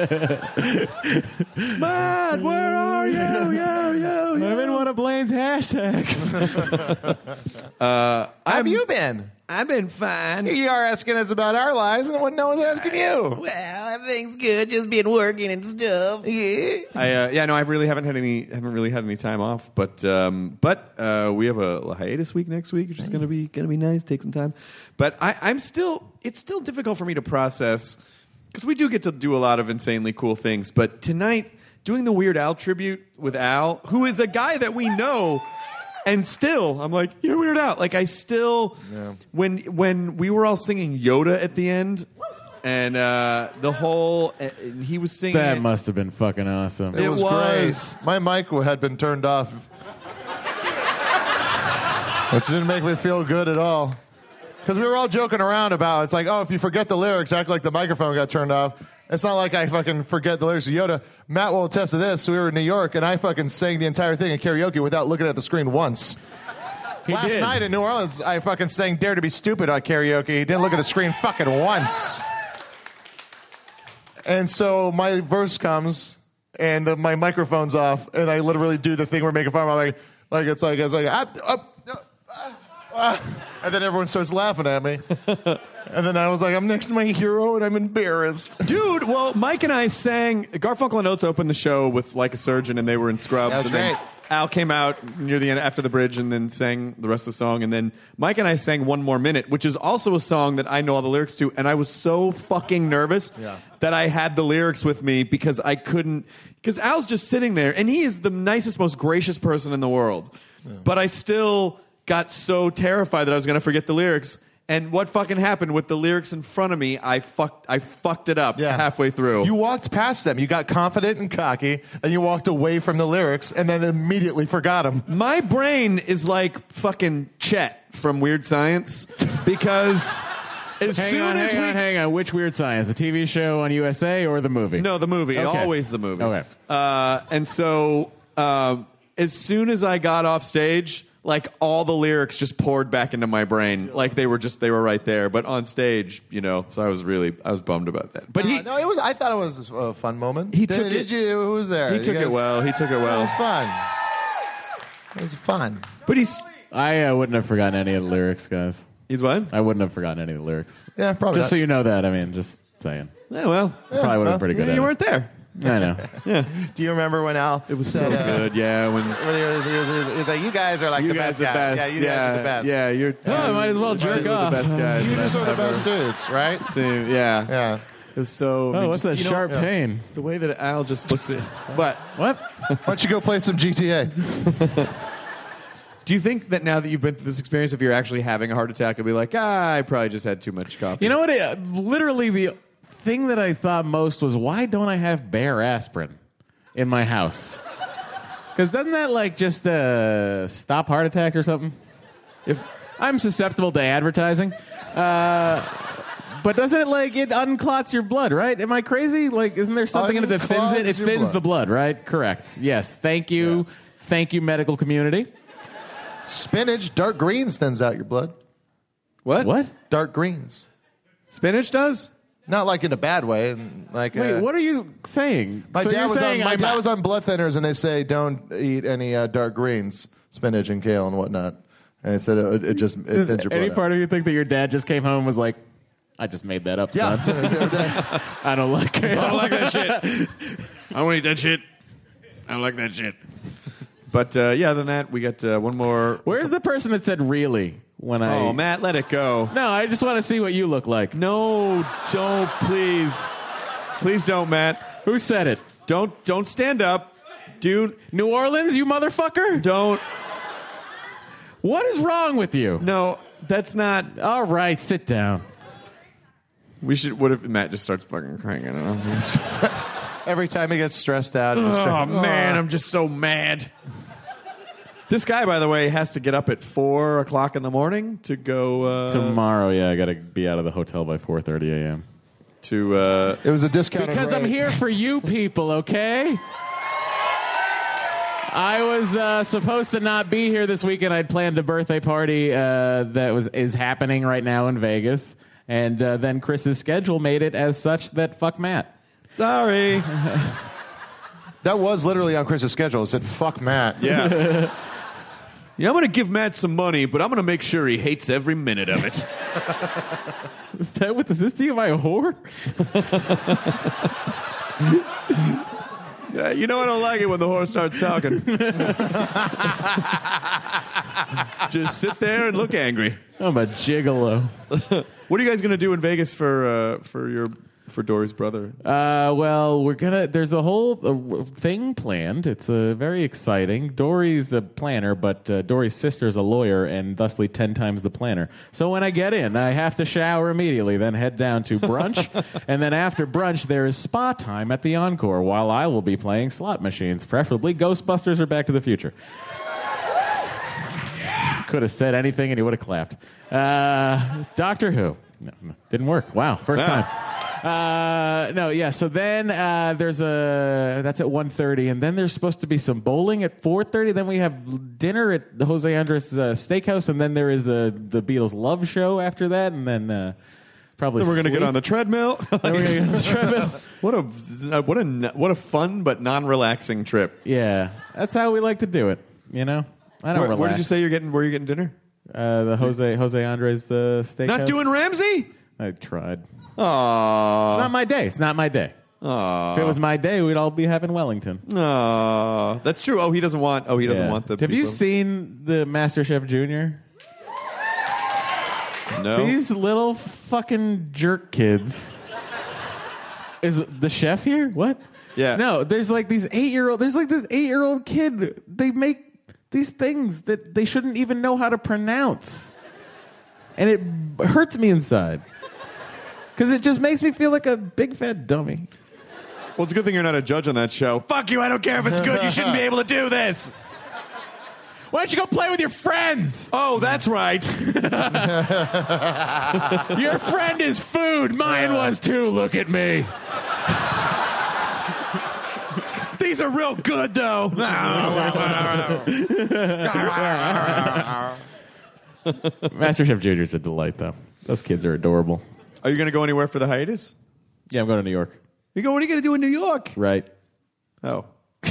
Matt, where are you? I'm in one of Blaine's hashtags. Have you been? I've been fine. You are asking us about our lives, and no one's asking you. Well, everything's good. Just been working and stuff. Yeah. I really haven't had any time off, but we have a hiatus week next week, which is gonna be nice. Take some time, but it's still difficult for me to process because we do get to do a lot of insanely cool things. But tonight, doing the Weird Al tribute with Al, who is a guy that we know. And still, I'm like, you're Weird Al. Like, I still, when we were all singing Yoda at the end, and he was singing. That must have been fucking awesome. It was great. My mic had been turned off, which didn't make me feel good at all. Because we were all joking around about, it's like, oh, if you forget the lyrics, act like the microphone got turned off. It's not like I fucking forget the lyrics of Yoda. Matt will attest to this. We were in New York, and I fucking sang the entire thing in karaoke without looking at the screen once. Last night in New Orleans, I fucking sang Dare to Be Stupid on karaoke. He didn't look at the screen fucking once. And so my verse comes, and my microphone's off, and I literally do the thing we're making fun of. I'm and then everyone starts laughing at me. And then I was like, I'm next to my hero, and I'm embarrassed. Dude, well, Mike and I sang, Garfunkel and Oates opened the show with Like a Surgeon, and they were in Scrubs. That's and then great. Al came out near the end after the bridge and then sang the rest of the song. And then Mike and I sang One More Minute, which is also a song that I know all the lyrics to. And I was so fucking nervous that I had the lyrics with me because I couldn't. Because Al's just sitting there, and he is the nicest, most gracious person in the world. Yeah. But I still got so terrified that I was going to forget the lyrics. And what fucking happened with the lyrics in front of me? I fucked it up halfway through. You walked past them. You got confident and cocky, and you walked away from the lyrics, and then immediately forgot them. My brain is like fucking Chet from Weird Science because Hang on. Which Weird Science? The TV show on USA or the movie? No, the movie. Okay. Always the movie. Okay. And so as soon as I got off stage, like all the lyrics just poured back into my brain, like they were right there. But on stage, so I was bummed about that. But I thought it was a fun moment. He took it. Who was there? He took it well. It was fun. It was fun. But I wouldn't have forgotten any of the lyrics, guys. He's what? I wouldn't have forgotten any of the lyrics. Yeah, probably. Just so you know that. I mean, just saying. Yeah, well, probably would have been pretty good. You weren't there. I know. Yeah. Do you remember when Al? It was so good. Yeah. When he was like, "You guys are like the best guys. Yeah, you guys are the best. Yeah, you're. I might as well jerk off. The best guys. You just are the best dudes, right? Yeah. Yeah. It was so. Oh, what's that sharp pain? The way that Al just looks at what? What? Why don't you go play some GTA? Do you think that now that you've been through this experience, if you're actually having a heart attack, you'll be like, I probably just had too much coffee? You know what? Literally, the thing that I thought most was, why don't I have Bayer aspirin in my house? Because doesn't that just stop heart attacks or something? If I'm susceptible to advertising, but doesn't it it unclots your blood, right? Am I crazy? Isn't there something in it that thins it? It thins the blood, right? Correct. Yes. Thank you. Yes. Thank you, medical community. Spinach, dark greens thins out your blood. What? Dark greens. Spinach does? Not in a bad way. Wait, what are you saying? My dad was on blood thinners, and they say don't eat any dark greens, spinach and kale and whatnot. And it said it thins your blood. Any part of you think that your dad just came home and was like, I just made that up, son. I don't like kale. I don't like that shit. I don't eat that shit. I don't like that shit. But other than that, we got one more. Where's the person that said really? Oh, Matt, let it go. No, I just want to see what you look like. No, don't, please. Please don't, Matt. Who said it? Don't stand up. Dude. New Orleans, you motherfucker? Don't. What is wrong with you? No, that's not. All right, sit down. We should. What if Matt just starts fucking crying? I don't know. Every time he gets stressed out. Man, I'm just so mad. This guy, by the way, has to get up at 4 o'clock in the morning to go. Tomorrow, I got to be out of the hotel by 4:30 a.m. It was a discount because I'm here for you people, okay? I was supposed to not be here this weekend. I'd planned a birthday party that is happening right now in Vegas, and then Chris's schedule made it as such that fuck Matt. Sorry. That was literally on Chris's schedule. It said, fuck Matt. Yeah. Yeah, I'm going to give Matt some money, but I'm going to make sure he hates every minute of it. Is that what this is to you? Am I a whore? You know I don't like it when the whore starts talking. Just sit there and look angry. I'm a gigolo. What are you guys going to do in Vegas for Dory's brother? Well, there's a whole thing planned. It's very exciting. Dory's a planner, but Dory's sister's a lawyer and thusly 10 times the planner. So when I get in, I have to shower immediately, then head down to brunch. And then after brunch, there is spa time at the Encore while I will be playing slot machines, preferably Ghostbusters or Back to the Future. Could have said anything and he would have clapped. Doctor Who. No, didn't work. Wow, first time. No, yeah. So then that's at 1:30, and then there's supposed to be some bowling at 4:30. Then we have dinner at the Jose Andres Steakhouse, and then there is the Beatles Love Show after that, and then probably then we're gonna get on the treadmill. What a fun but non-relaxing trip. Yeah, that's how we like to do it. You know, I don't relax. Where did you say you're getting? Where are you getting dinner? The Jose Andres Steakhouse. Not doing Ramsey? I tried. Aww. It's not my day. It's not my day. Aww. If it was my day, we'd all be having Wellington. Aww. That's true. He doesn't want the Have people. you seen the MasterChef Junior? No. These little fucking jerk kids. Is the chef here? What? Yeah. No, there's like these 8-year-old. There's like this 8-year-old kid. They make these things that they shouldn't even know how to pronounce, and it hurts me inside because it just makes me feel like a big fat dummy. Well, it's a good thing you're not a judge on that show. Fuck you! I don't care if it's good. You shouldn't be able to do this. Why don't you go play with your friends? Oh, that's right. Your friend is food. Mine was too. Look at me. These are real good, though. MasterChef Junior is a delight, though. Those kids are adorable. Are you going to go anywhere for the hiatus? Yeah, I'm going to New York. What are you going to do in New York? Right. Oh.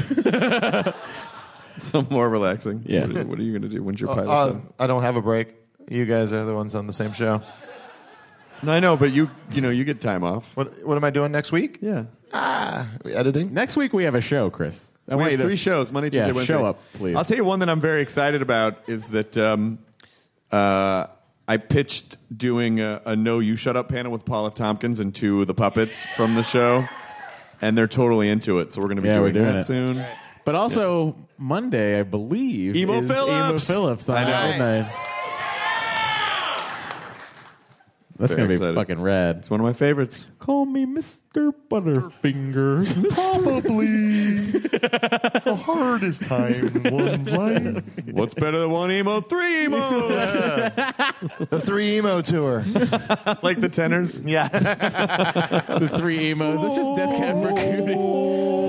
So more relaxing. Yeah. What are you going to do? When's your pilot done? I don't have a break. You guys are the ones on the same show. No, I know, but you get time off. What am I doing next week? Yeah. Editing? Next week we have a show, Chris. We have 3 shows, Monday, Tuesday, Wednesday. Show up, please. I'll tell you one that I'm very excited about is that I pitched doing a No You Shut Up panel with Paul F. Tompkins and 2 of the puppets from the show, and they're totally into it, so we're going to be doing that soon. But also, Monday, I believe, Emo is Phillips. Emo Phillips on I know. midnight. That's going to be excited. fucking rad. It's one of my favorites. Call me Mr. Butterfingers. Probably the hardest time in one's life. What's better than 1 emo? 3 emos! The 3 emo tour. Like the tenors? Yeah. The 3 emos. It's just Death Cab for Cutie.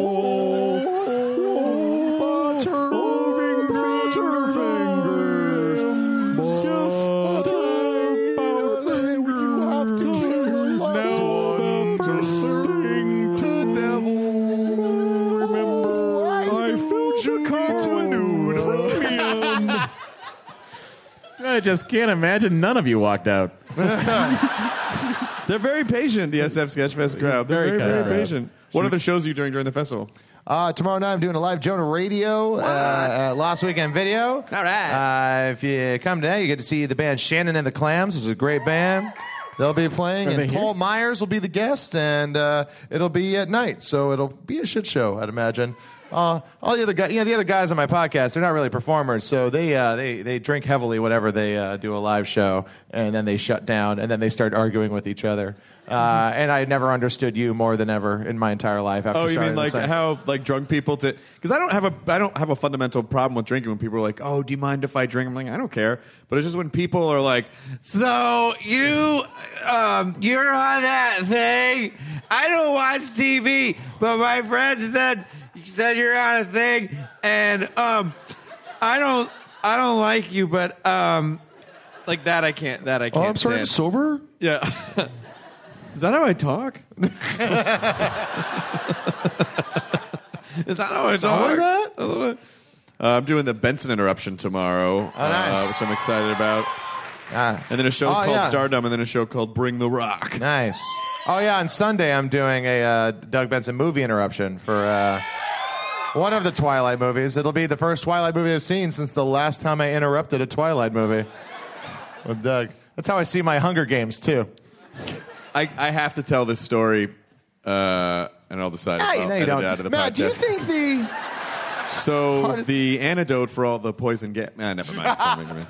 I just can't imagine none of you walked out. They're very patient, the SF Sketchfest crowd. They're very patient. What other shows are you doing during the festival? Tomorrow night I'm doing a live Jonah Radio at Last Weekend Video. All right. If you come down, you get to see the band Shannon and the Clams. It's a great band. They'll be playing, and Paul Myers will be the guest, and it'll be at night, so it'll be a shit show, I'd imagine. All the other guys, the other guys on my podcast, they're not really performers, so they drink heavily whenever they do a live show, and then they shut down, and then they start arguing with each other. And I never understood you more than ever in my entire life. After you mean like how like drunk people to? Because I don't have a fundamental problem with drinking when people are like, oh, do you mind if I drink? I'm like, I don't care. But it's just when people are like, so you're on that thing. I don't watch TV, but my friend said you're on a thing, and I don't like you, but like that I can't. That I can't. Oh, I'm sorry, I'm sober? Yeah. Is that how I talk? Is that how I talk? I'm doing the Benson Interruption tomorrow, which I'm excited about. And then a show called Stardom, and then a show called Bring the Rock. Nice. Oh, yeah, on Sunday I'm doing a Doug Benson movie interruption for one of the Twilight movies. It'll be the first Twilight movie I've seen since the last time I interrupted a Twilight movie with Doug. That's how I see my Hunger Games, too. I have to tell this story, and I'll decide if I'll edit it out of the Matt, podcast. do you think the antidote for all the poison gas... never mind.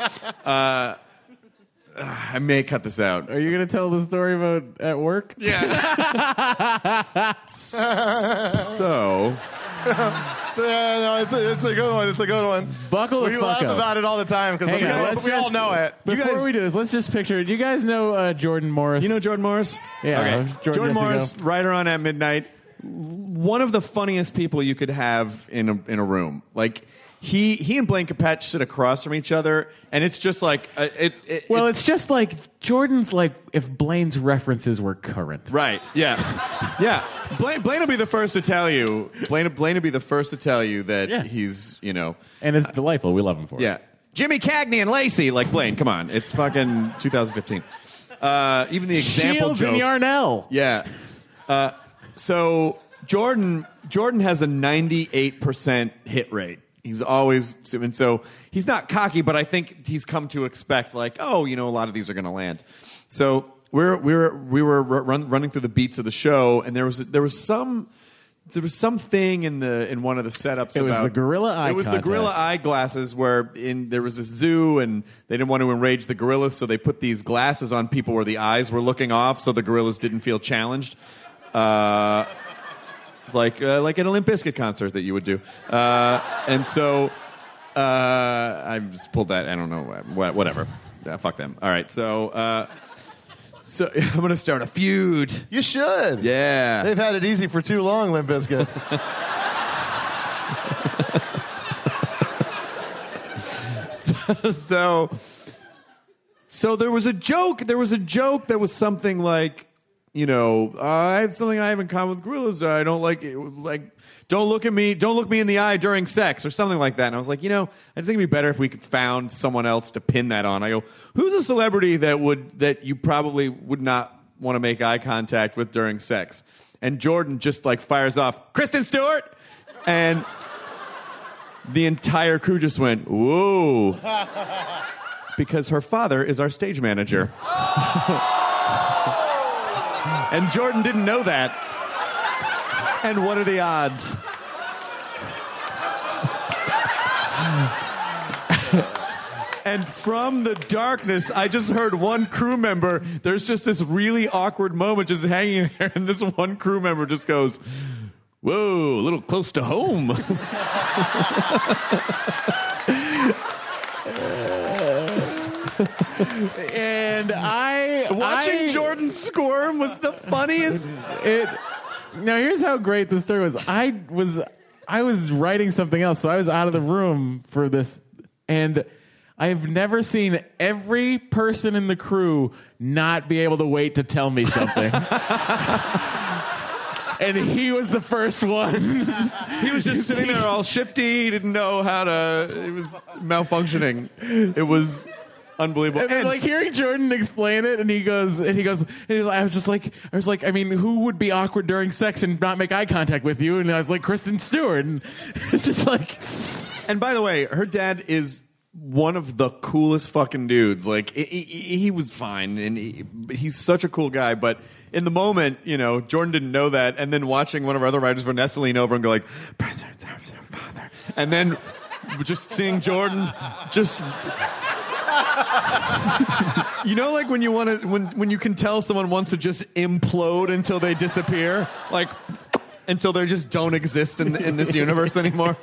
I may cut this out. Are you going to tell the story about at work? Yeah. So... It's a good one. It's a good one. Buckle the we fuck laugh up. about it all the time because we all know it. Before we do this, let's just picture. Do you guys know Jordan Morris? You know Jordan Morris? Yeah. Okay. Jordan Morris, Writer on At Midnight. One of the funniest people you could have in a room. Like he and Blaine Capatch sit across from each other, and it's just like it's just like Jordan's like if Blaine's references were current. Right. Yeah. Yeah. Blaine will be the first to tell you. Blaine will be the first to tell you that he's, and it's delightful. We love him for it. Yeah. Jimmy Cagney and Lacey, like Blaine. Come on, it's fucking 2015. Even the example Shields joke. and Yarnell. Yeah. So Jordan has a 98% hit rate. He's always, and so he's not cocky, but I think he's come to expect like, a lot of these are going to land. So we were running through the beats of the show, and there was something in one of the setups. It was the gorilla eye. It was contact. the gorilla eyeglasses where there was a zoo, and they didn't want to enrage the gorillas, so they put these glasses on people where the eyes were looking off, so the gorillas didn't feel challenged. Like an Limp Bizkit concert that you would do. And so I just pulled that. I don't know. Whatever. Fuck them. All right. So I'm going to start a feud. You should. Yeah. They've had it easy for too long, Limp Bizkit. So there was a joke. There was a joke that was something like, I have something I have in common with gorillas. I don't like don't look me in the eye during sex or something like that. And I was like, I just think it'd be better if we could found someone else to pin that on. I go, who's a celebrity that you probably would not want to make eye contact with during sex? And Jordan just like fires off, Kristen Stewart, and the entire crew just went, whoa, because her father is our stage manager. And Jordan didn't know that. And what are the odds? And from the darkness, I just heard one crew member, there's just this really awkward moment just hanging there, and this one crew member just goes, whoa, a little close to home. And watching Jordan squirm was the funniest. Now here's how great the story was. I was writing something else, so I was out of the room for this, and I've never seen every person in the crew not be able to wait to tell me something. And he was the first one. He was just sitting there all shifty. He didn't know how to. It was malfunctioning. It was unbelievable. And then, like hearing Jordan explain it, and he goes, I was like, I mean, who would be awkward during sex and not make eye contact with you? And I was like, Kristen Stewart, and it's just like. And by the way, her dad is one of the coolest fucking dudes. Like he was fine, and he's such a cool guy, but. In the moment, Jordan didn't know that, and then watching one of our other writers, Vanessa, lean over and go like, "Father," and then just seeing Jordan, just like when you want to, when you can tell someone wants to just implode until they disappear, like until they just don't exist in this universe anymore.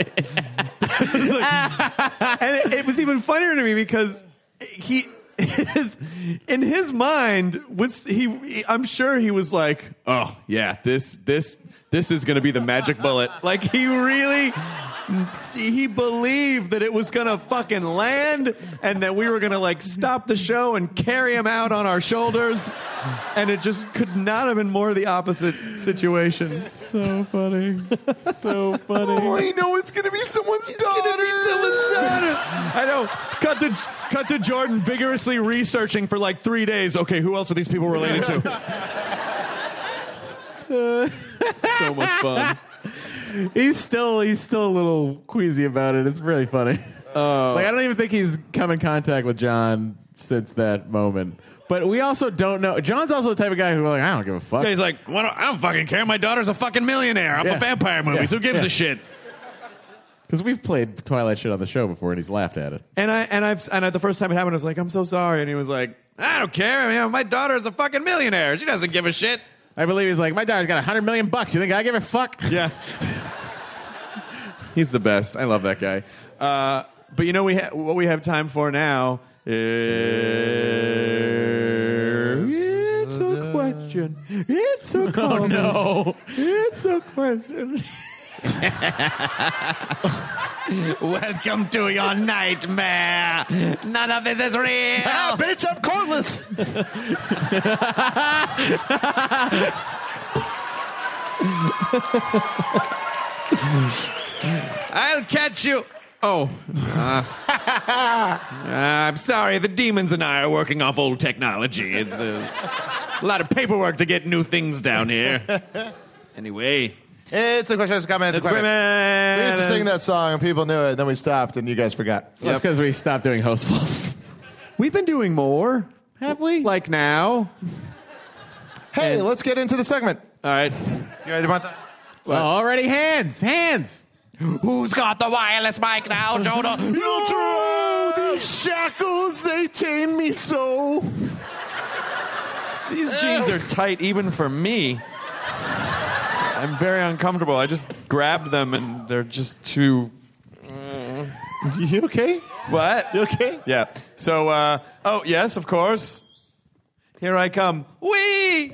And it was even funnier to me because in his mind, I'm sure he was like, "Oh yeah, this is going to be the magic bullet." Like he believed that it was going to fucking land, and that we were going to like stop the show and carry him out on our shoulders, and it just could not have been more the opposite situation. So funny, so funny. Oh, I know it's going to be someone's daughter. I know. Cut to Jordan vigorously researching for like 3 days. Okay, who else are these people related to? So much fun. He's still a little queasy about it. It's really funny. I don't even think he's come in contact with John since that moment. But we also don't know. John's also the type of guy who I don't give a fuck. Yeah, he's like, I don't fucking care. My daughter's a fucking millionaire. I'm a vampire movies. Who gives a shit? Because we've played Twilight shit on the show before, and he's laughed at it. And the first time it happened, I was like, I'm so sorry. And he was like, I don't care. My daughter's a fucking millionaire. She doesn't give a shit. I believe he's like, my daughter's got $100 million. You think I give a fuck? Yeah. He's the best. I love that guy. But you know what we have time for now is... It's a question. It's a comment. Oh, no. It's a question. Welcome to your nightmare. None of this is real. Bitch, I'm cordless. I'll catch you. Oh. I'm sorry. The demons and I are working off old technology. It's a lot of paperwork to get new things down here. Anyway. It's a question. It's a comment. It's a comment. We used to sing that song and people knew it. Then we stopped and you guys forgot. That's because we stopped doing hostfuls. We've been doing more. Have we? Like now. Hey, let's get into the segment. All right. You ready about that? Already hands. Who's got the wireless mic now, Jonah? These shackles, they tame me so. These jeans are tight even for me. I'm very uncomfortable. I just grabbed them and they're just too... You okay? What? You okay? Yeah. So, oh, yes, of course. Here I come. Whee!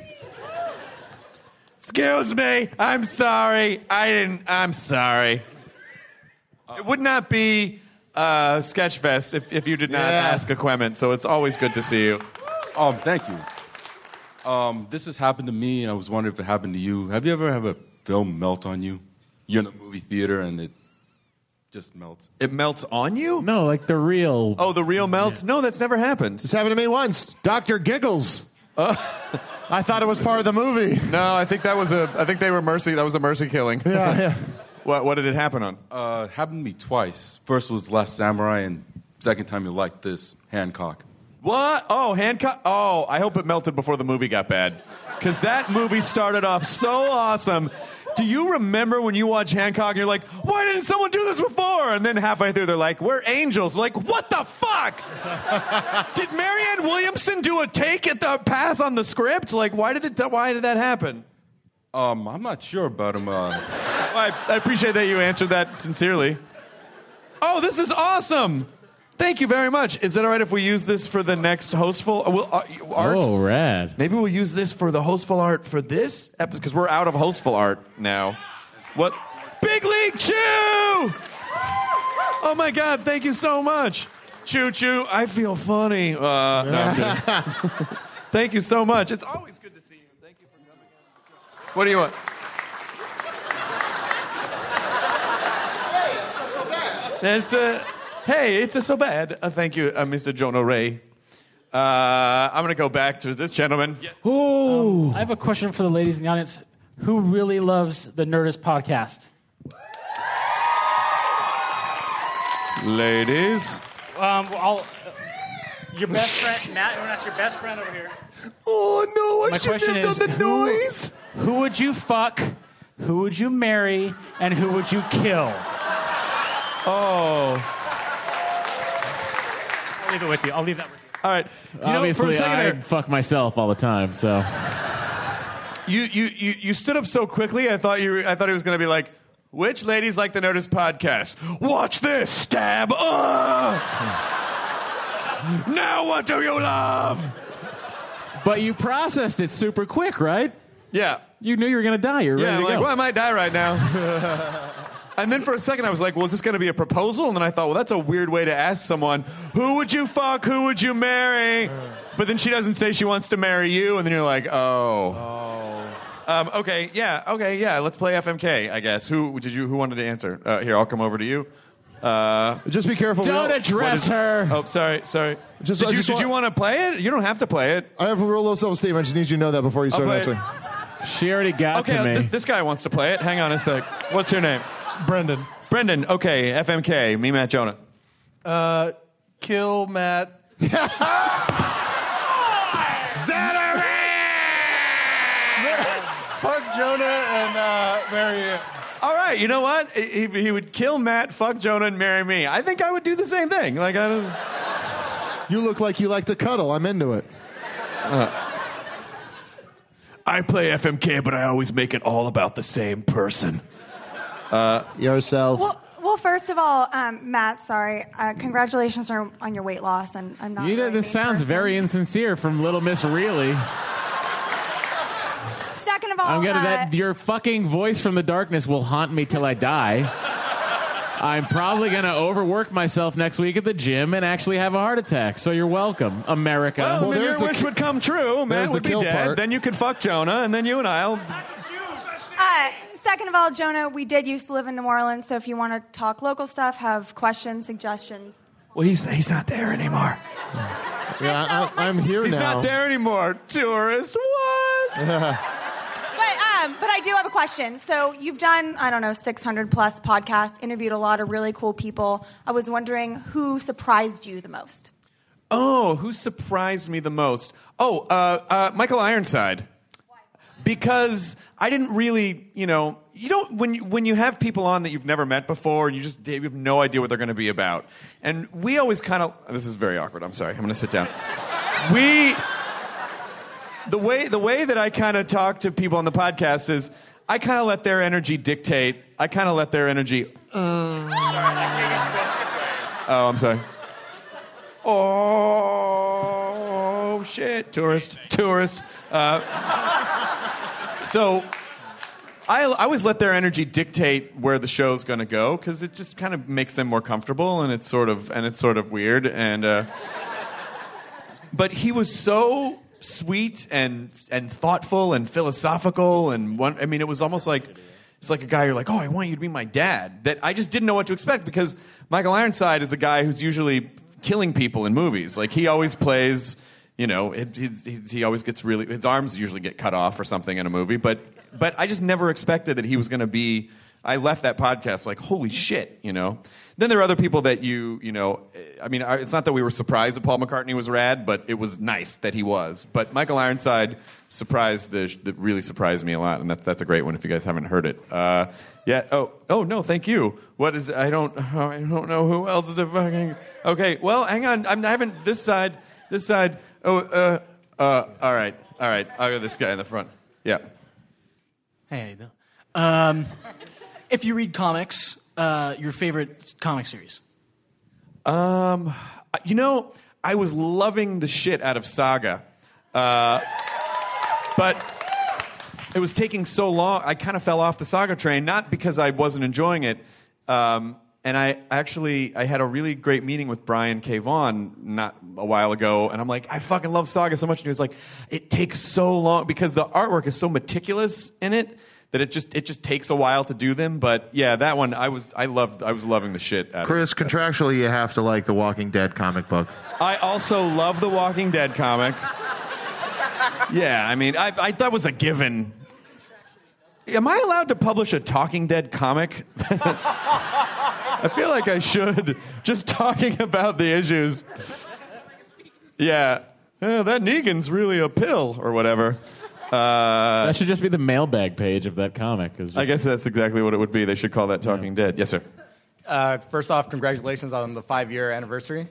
Excuse me. I'm sorry. I'm sorry. It would not be Sketchfest if you did not ask a Quement, so it's always good to see you. Thank you. This has happened to me, and I was wondering if it happened to you. Have you ever had a film melt on you? You're in a movie theater, and it just melts. It melts on you? No, like the real... Oh, the real melts? Yeah. No, that's never happened. This happened to me once. Dr. Giggles. I thought it was part of the movie. No, I think that was that was a mercy killing. Yeah. What did it happen on? Happened to me twice. First was Last Samurai, and second time you liked this, Hancock. What? Oh, Hancock? Oh, I hope it melted before the movie got bad. Because that movie started off so awesome. Do you remember when you watch Hancock and you're like, why didn't someone do this before? And then halfway through they're like, we're angels. Like, what the fuck? Did Marianne Williamson do a take at the pass on the script? Like, why did that happen? I'm not sure about him. I appreciate that you answered that sincerely. Oh, this is awesome. Thank you very much. Is it all right if we use this for the next Hostful art? Oh, rad. Maybe we'll use this for the Hostful art for this episode, because we're out of Hostful art now. What? Big League Chew! Oh, my God. Thank you so much. Choo Choo. I feel funny. No, I'm kidding. Thank you so much. It's always good to see you. Thank you for coming. What do you want? Hey, it's so bad. Thank you, Mr. Jonah Ray. I'm going to go back to this gentleman. Yes. Ooh. I have a question for the ladies in the audience. Who really loves the Nerdist podcast? Ladies. Your best friend, Matt, everyone ask your best friend over here. Oh, no, My I shouldn't question have is, done the noise. Who would you fuck, who would you marry, and who would you kill? Oh. I'll leave it with you. I'll leave that with you. All right. Obviously, for a second I there, fuck myself all the time, so... You stood up so quickly, I thought he was going to be like, which ladies like the Nerdist podcast? Watch this, stab. Now what do you love? But you processed it super quick, right? Yeah. You knew you were going to die. You're ready to go. Well, I might die right now. And then for a second I was like, well, is this going to be a proposal? And then I thought, well, that's a weird way to ask someone, who would you fuck, who would you marry? But then she doesn't say she wants to marry you, and then you're like, okay, yeah, let's play FMK, I guess. Who wanted to answer? Here, I'll come over to you. Just be careful. Don't address her. Oh, sorry. Did you want to play it? You don't have to play it. I have a real low self-esteem. I just need you to know that before you start answering. She already got to me. This guy wants to play it. Hang on a sec. What's your name? Brendan. Okay, FMK. Me, Matt, Jonah. Kill Matt. Fuck Jonah and marry. All right, you know what? He would kill Matt, fuck Jonah, and marry me. I think I would do the same thing. Like I don't. You look like you like to cuddle. I'm into it. I play FMK, but I always make it all about the same person. Yourself. Well, first of all, Matt, sorry. Congratulations on your weight loss. And I'm not. This sounds very insincere from Little Miss Reilly. Second of all, your fucking voice from the darkness will haunt me till I die. I'm probably going to overwork myself next week at the gym and actually have a heart attack. So you're welcome, America. Well, then your wish would come true. Matt would be dead. Part. Then you could fuck Jonah, and then you and I'll... Second of all, Jonah, we did used to live in New Orleans, so if you want to talk local stuff, have questions, suggestions. Well, he's not there anymore. Yeah, I'm here he's now. He's not there anymore. Tourist, what? But I do have a question. So you've done, 600 plus podcasts, interviewed a lot of really cool people. I was wondering who surprised you the most? Oh, who surprised me the most? Michael Ironside. Why? Because I didn't really, you don't, when you have people on that you've never met before, you have no idea what they're going to be about. And we always kind of, this is very awkward, I'm sorry, I'm going to sit down. The way that I kind of talk to people on the podcast is I kind of let their energy dictate. I kind of let their energy... Oh, I'm sorry. Oh, shit. Tourist. So I always let their energy dictate where the show's going to go because it just kind of makes them more comfortable and it's sort of weird. But he was so sweet and thoughtful and philosophical it was almost like it's like a guy you're like, oh, I want you to be my dad. That I just didn't know what to expect because Michael Ironside is a guy who's usually killing people in movies. Like he always plays, he always gets his arms usually get cut off or something in a movie. But I just never expected that he was going to be. I left that podcast like, holy shit, Then there are other people that it's not that we were surprised that Paul McCartney was rad, but it was nice that he was. But Michael Ironside really surprised me a lot, and that's a great one if you guys haven't heard it. Yeah. Oh no, thank you. What is? I don't know who else is a fucking. Okay, well, hang on. I'm having this side. Oh, all right. I'll go to this guy in the front. Yeah. Hey, how you doing? If you read comics, your favorite comic series? I was loving the shit out of Saga. But it was taking so long, I kind of fell off the Saga train, not because I wasn't enjoying it. And I had a really great meeting with Brian K. Vaughan not a while ago, and I'm like, I fucking love Saga so much. And he was like, it takes so long, because the artwork is so meticulous in it, that it just takes a while to do them. But yeah, that one I was loving the shit out of it. Chris, contractually you have to like the Walking Dead comic book. I also love the Walking Dead comic. Yeah, I mean, I that was a given. Am I allowed to publish a Talking Dead comic? I feel like I should. Just talking about the issues. Yeah. That Negan's really a pill or whatever. That should just be the mailbag page of that comic. I guess that's exactly what it would be. They should call that Talking Dead. Yes, sir. First off, congratulations on the 5-year anniversary.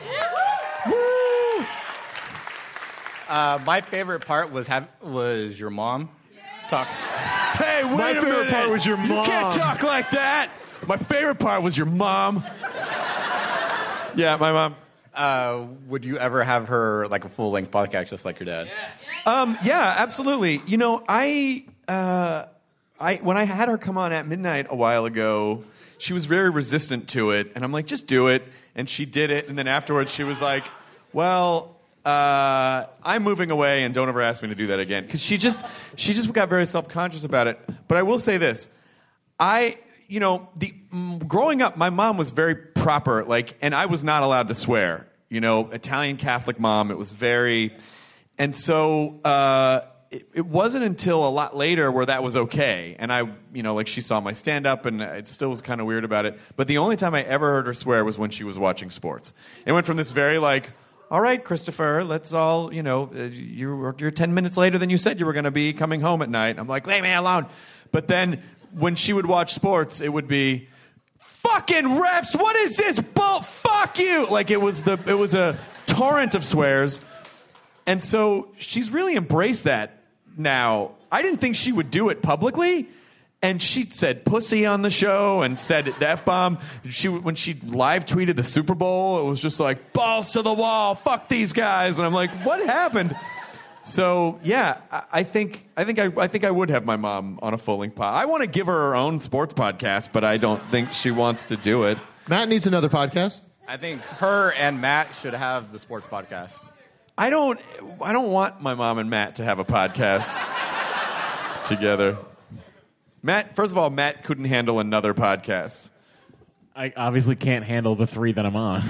My favorite part was your mom talk. Hey, wait a minute. My favorite part was your mom. You can't talk like that. My favorite part was your mom. Yeah, my mom. Would you ever have her like a full-length podcast just like your dad? Yeah, absolutely. You know, I when I had her come on at midnight a while ago, she was very resistant to it, and I'm like, just do it. And she did it, and then afterwards she was like, well, I'm moving away, and don't ever ask me to do that again. Because she just got very self-conscious about it. But I will say this. Growing up, my mom was very proper, and I was not allowed to swear. Italian Catholic mom, it was very... And so it wasn't until a lot later where that was okay. And I, she saw my stand-up, and it still was kind of weird about it. But the only time I ever heard her swear was when she was watching sports. It went from this very, all right, Christopher, let's all, you're 10 minutes later than you said you were going to be coming home at night. I'm like, leave me alone. But then when she would watch sports, it would be, fucking refs, what is this bull? Fuck you! It was a torrent of swears. And so she's really embraced that now. I didn't think she would do it publicly. And she said pussy on the show and said the F-bomb. When she live tweeted the Super Bowl, it was just like, balls to the wall, fuck these guys. And I'm like, what happened? So yeah, I think I would have my mom on a full-length pod. I want to give her own sports podcast, but I don't think she wants to do it. Matt needs another podcast. I think her and Matt should have the sports podcast. I don't want my mom and Matt to have a podcast together. Matt, first of all, Matt couldn't handle another podcast. I obviously can't handle the 3 that I'm on.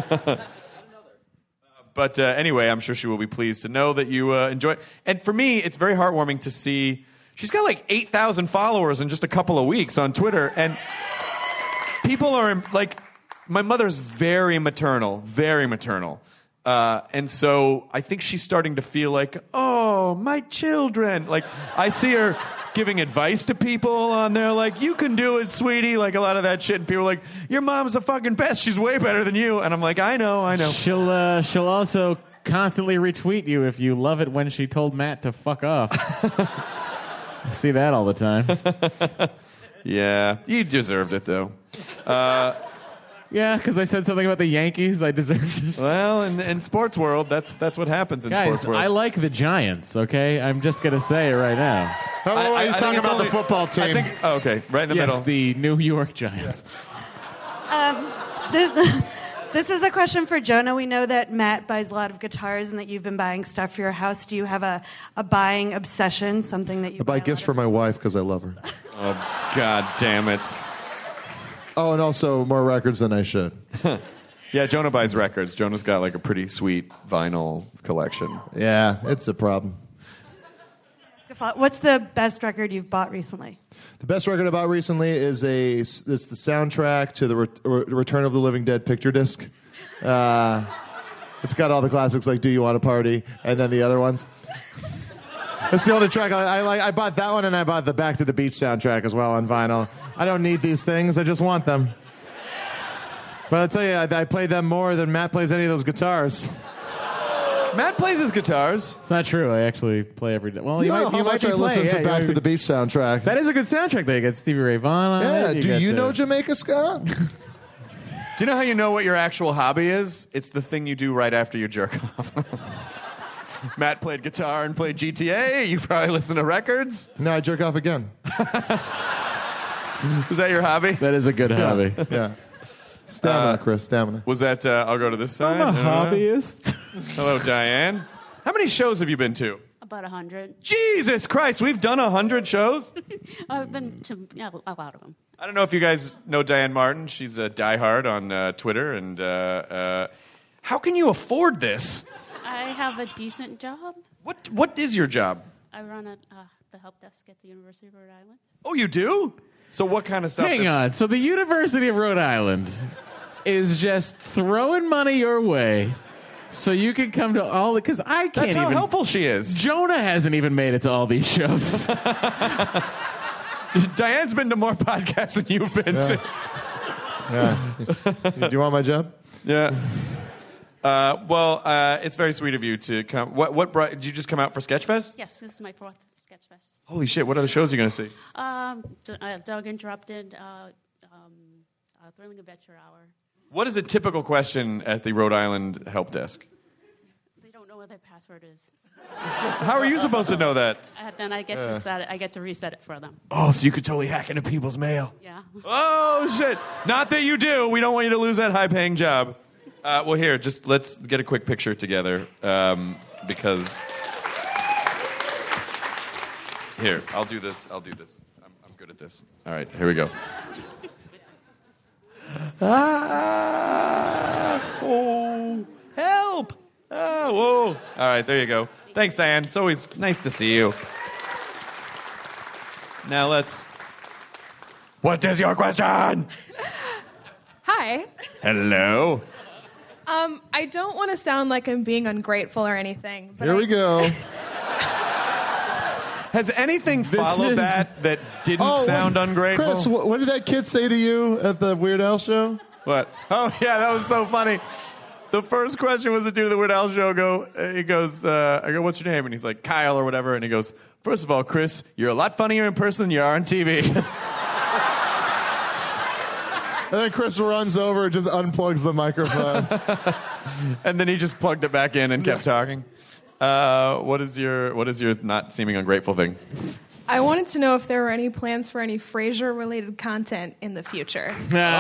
But anyway, I'm sure she will be pleased to know that you enjoy it. And for me, it's very heartwarming to see. She's got like 8,000 followers in just a couple of weeks on Twitter. And people are like, my mother's very maternal, very maternal. And so I think she's starting to feel like, oh, my children. Like, I see her giving advice to people on there, like, you can do it, sweetie, like a lot of that shit. And people are like, your mom's the fucking best. She's way better than you. And I'm like, I know. She'll also constantly retweet you if you love it when she told Matt to fuck off. I see that all the time. Yeah, you deserved it, though. Yeah, because I said something about the Yankees. I deserved it. Well, in sports world, that's what happens in sports world. I like the Giants, okay? I'm just going to say it right now. He's talking about the football team. Okay, right in the middle. Yes, the New York Giants. This is a question for Jonah. We know that Matt buys a lot of guitars and that you've been buying stuff for your house. Do you have a buying obsession, something that you I buy gifts for my wife because I love her. Oh, God damn it. Oh, and also more records than I should. Yeah, Jonah buys records. Jonah's got like a pretty sweet vinyl collection. Yeah, it's a problem. What's the best record you've bought recently? The best record I bought recently is it's the soundtrack to the Return of the Living Dead picture disc. It's got all the classics like Do You Want to Party and then the other ones. That's the only track I like. I bought that one and I bought the Back to the Beach soundtrack as well on vinyl. I don't need these things. I just want them. But I'll tell you, I play them more than Matt plays any of those guitars. Matt plays his guitars. It's not true. I actually play every day. Well, you know how much I listen to Back to the Beach soundtrack. That is a good soundtrack. They get Stevie Ray Vaughan on it. Yeah. Do you know Jamaica Ska? Do you know how you know what your actual hobby is? It's the thing you do right after you jerk off. Matt played guitar and played GTA. You probably listen to records. No, I jerk off again. Is that your hobby? That is a good hobby. Yeah. Stamina, Chris. Stamina. Was that? I'll go to this side. I'm a hobbyist. Hello, Diane. How many shows have you been to? About 100. Jesus Christ, we've done 100 shows? I've been to a lot of them. I don't know if you guys know Diane Martin. She's a diehard on Twitter. And how can you afford this? I have a decent job. What is your job? I run at the help desk at the University of Rhode Island. Oh, you do? So what kind of stuff? Hang on. So the University of Rhode Island is just throwing money your way so you can come to all the... Because I can't That's how helpful she is. Jonah hasn't even made it to all these shows. Diane's been to more podcasts than you've been to. Yeah. Do you want my job? Yeah. Well, it's very sweet of you to come. What brought? Did you just come out for Sketchfest? Yes, this is my 4th Sketchfest. Holy shit! What other shows are you going to see? Doug Interrupted, Thrilling Adventure Hour. What is a typical question at the Rhode Island help desk? They don't know what their password is. How are you supposed to know that? Then I get to set it. I get to reset it for them. Oh, so you could totally hack into people's mail. Yeah. Oh shit! Not that you do. We don't want you to lose that high-paying job. Well, here, just let's get a quick picture together because here, I'll do this. I'm good at this. All right, here we go. Oh, help! Oh, whoa! All right, there you go. Thanks, Diane. It's always nice to see you. Now let's. What is your question? Hi. Hello. I don't want to sound like I'm being ungrateful or anything. But Here we go. Has anything followed that didn't sound ungrateful? Chris, what did that kid say to you at the Weird Al show? What? Oh, yeah, that was so funny. The first question was the dude of the Weird Al show. He goes, I go, what's your name? And he's like, Kyle or whatever. And he goes, first of all, Chris, you're a lot funnier in person than you are on TV. And then Chris runs over and just unplugs the microphone. And then he just plugged it back in and kept talking. What is your not seeming ungrateful thing? I wanted to know if there were any plans for any Frasier-related content in the future.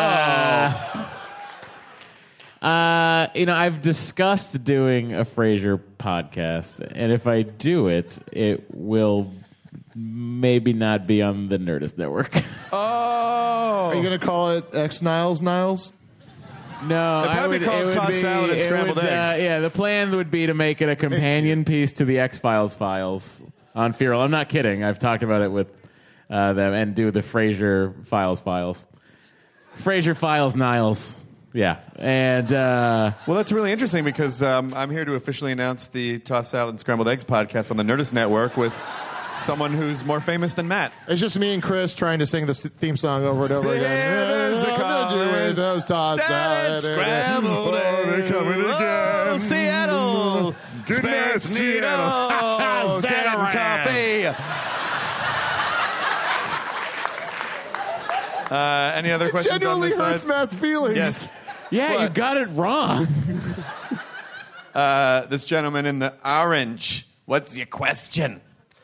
I've discussed doing a Frasier podcast, and if I do it, it will maybe not be on the Nerdist Network. Oh! Are you going to call it X Niles? No, It'd probably be called tossed salad and scrambled eggs. Yeah, the plan would be to make it a companion piece to the X-Files files on Feral. I'm not kidding. I've talked about it with them, and do the Frasier files. Frasier files Niles. Yeah, and well, that's really interesting because I'm here to officially announce the Tossed Salad and Scrambled Eggs podcast on the Nerdist Network with someone who's more famous than Matt. It's just me and Chris trying to sing the theme song over and over again. There's a doing those tossed salad, scrambled eggs, coming again. Oh, Seattle, Good night, Space Needle, getting coffee. Any other questions on Genuinely this hurts side? Matt's feelings. Yes. Yeah, you got it wrong. This gentleman in the orange. What's your question?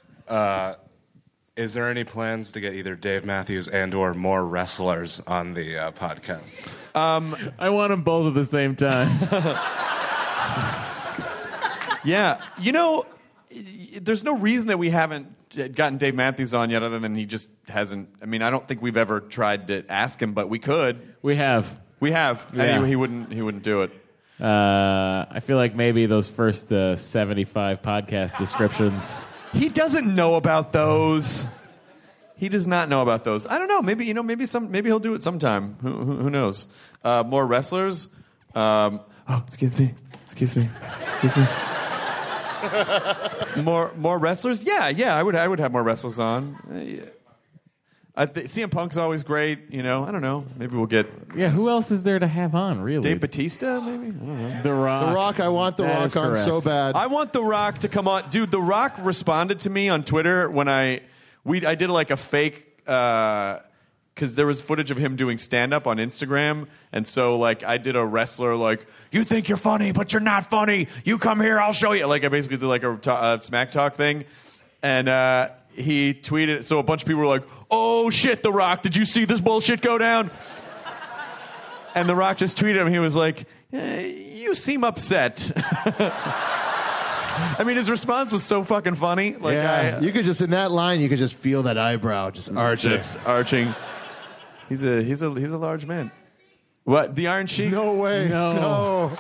Is there any plans to get either Dave Matthews and/or more wrestlers on the podcast? I want them both at the same time. Yeah, there's no reason that we haven't gotten Dave Matthews on yet, other than he just hasn't. I mean, I don't think we've ever tried to ask him, but we could. We have. Yeah. And he wouldn't do it. I feel like maybe those first 75 podcast descriptions. He doesn't know about those. He does not know about those. I don't know. Maybe he'll do it sometime. Who knows? More wrestlers. Excuse me. More wrestlers. Yeah. I would have more wrestlers on. CM Punk's always great. I don't know. Maybe we'll get. Yeah. Who else is there to have on? Really? Dave Bautista, maybe. I don't know. The Rock. The Rock. I want The Rock on so bad. I want The Rock to come on, dude. The Rock responded to me on Twitter when I did like a fake because there was footage of him doing stand up on Instagram, and so like I did a wrestler like, you think you're funny, but you're not funny. You come here, I'll show you. Like I basically did like a smack talk thing, and he tweeted. So a bunch of people were like, "Oh shit, The Rock, did you see this bullshit go down?" And The Rock just tweeted him. He was like, "You seem upset." I mean, his response was so fucking funny. Like, yeah, you could just in that line, you could just feel that eyebrow just arching. He's a large man. What? The Iron Sheik? No way. No.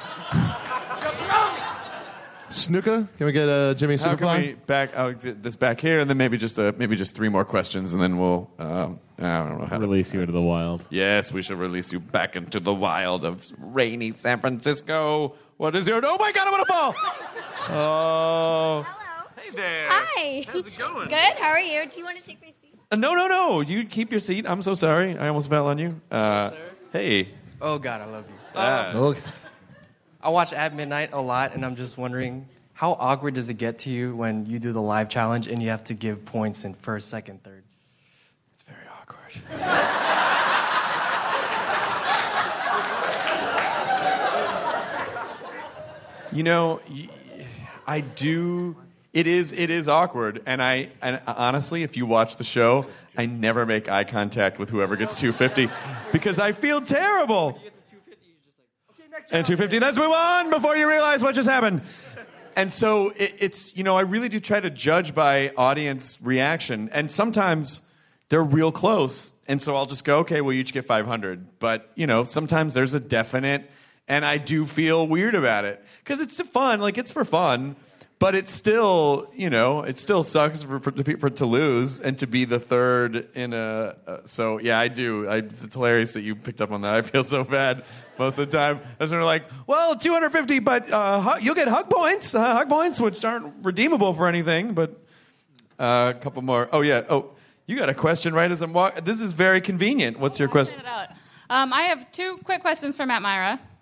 Snuka? Can we get Jimmy Superfly? How can we this back here, and then maybe just 3 more questions, and then we'll I don't know how release you into the wild. Yes, we should release you back into the wild of rainy San Francisco. What is your? Oh my God, I'm gonna fall! Oh. Hello. Hey there. Hi. How's it going? Good. How are you? Do you want to take my seat? No. You keep your seat. I'm so sorry. I almost fell on you. Hey. Oh God, I love you. Okay. I watch At Midnight a lot, and I'm just wondering, how awkward does it get to you when you do the live challenge and you have to give points in first, second, third? It's very awkward. I do. It is awkward, and honestly, if you watch the show, I never make eye contact with whoever gets 250 because I feel terrible. And 250, let's move on before you realize what just happened. And so it's I really do try to judge by audience reaction, and sometimes they're real close, and so I'll just go, okay, well, you each get 500. But sometimes there's a definite, and I do feel weird about it because it's fun, like it's for fun. But it's still, it still sucks for to lose and to be the third in a. So yeah, I do. It's hilarious that you picked up on that. I feel so bad most of the time. And they're like, well, 250, but you'll get hug points, which aren't redeemable for anything. But a couple more. Oh yeah. Oh, you got a question right as I'm walking. This is very convenient. What's your question? I have 2 quick questions for Matt Myra.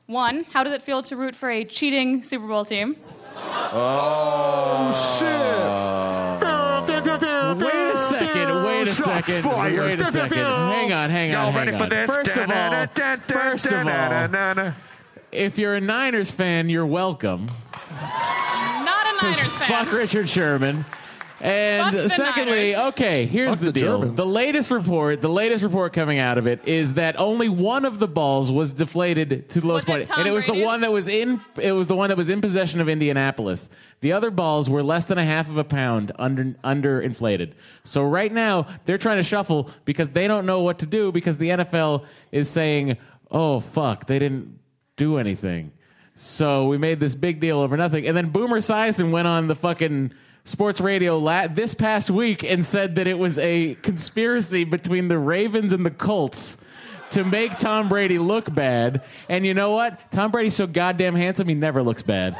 1, how does it feel to root for a cheating Super Bowl team? Oh, shit. Wait a second. Hang on. First of all, if you're a Niners fan, you're welcome. Not a Niners fan. Fuck Richard Sherman. And secondly, okay, here's the deal. Germans. The latest report coming out of it is that only one of the balls was deflated to the lowest point, and it was the one that was in possession of Indianapolis. The other balls were less than a half of a pound under inflated. So right now they're trying to shuffle because they don't know what to do because the NFL is saying, "Oh fuck, they didn't do anything." So we made this big deal over nothing, and then Boomer Esiason went on the fucking sports radio this past week and said that it was a conspiracy between the Ravens and the Colts to make Tom Brady look bad. And you know what? Tom Brady's so goddamn handsome, he never looks bad.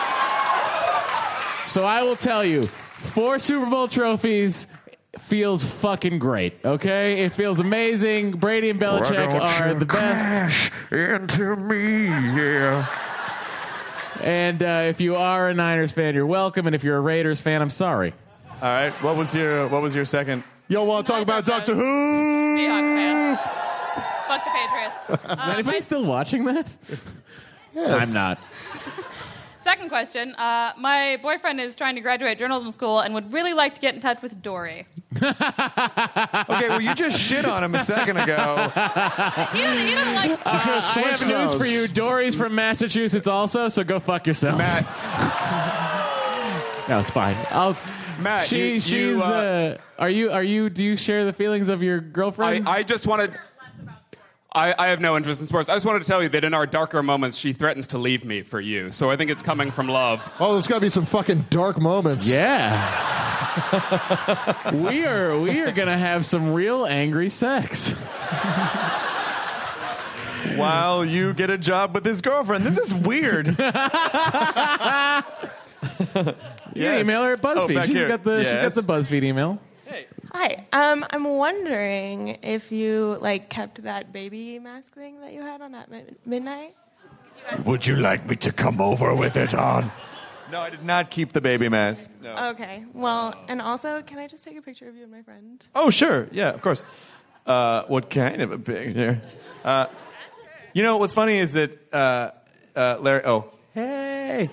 So I will tell you, 4 Super Bowl trophies feels fucking great, okay? It feels amazing. Brady and Belichick are the best. Into me, yeah. And if you are a Niners fan, you're welcome. And if you're a Raiders fan, I'm sorry. All right. What was your second? Yo, want to talk about Doctor Who? Seahawks fan. Fuck the Patriots. Is anybody still watching that? Yes. I'm not. Second question. My boyfriend is trying to graduate journalism school and would really like to get in touch with Dory. Okay, well, you just shit on him a second ago. He doesn't like sports. I have news for you. Dory's from Massachusetts also, so go fuck yourself. Matt. No, it's fine. Matt, do you share the feelings of your girlfriend? I just wanted... I have no interest in sports. I just wanted to tell you that in our darker moments, she threatens to leave me for you. So I think it's coming from love. Oh, there's got to be some fucking dark moments. Yeah. we are going to have some real angry sex. While you get a job with his girlfriend. This is weird. You can email her at BuzzFeed. She's got the BuzzFeed email. Hi. I'm wondering if you kept that baby mask thing that you had on at midnight. Would you like me to come over with it on? No, I did not keep the baby mask. No. Okay. Well, and also, can I just take a picture of you and my friend? Oh, sure. Yeah, of course. What kind of a picture? You know, what's funny is that Larry... Oh, hey!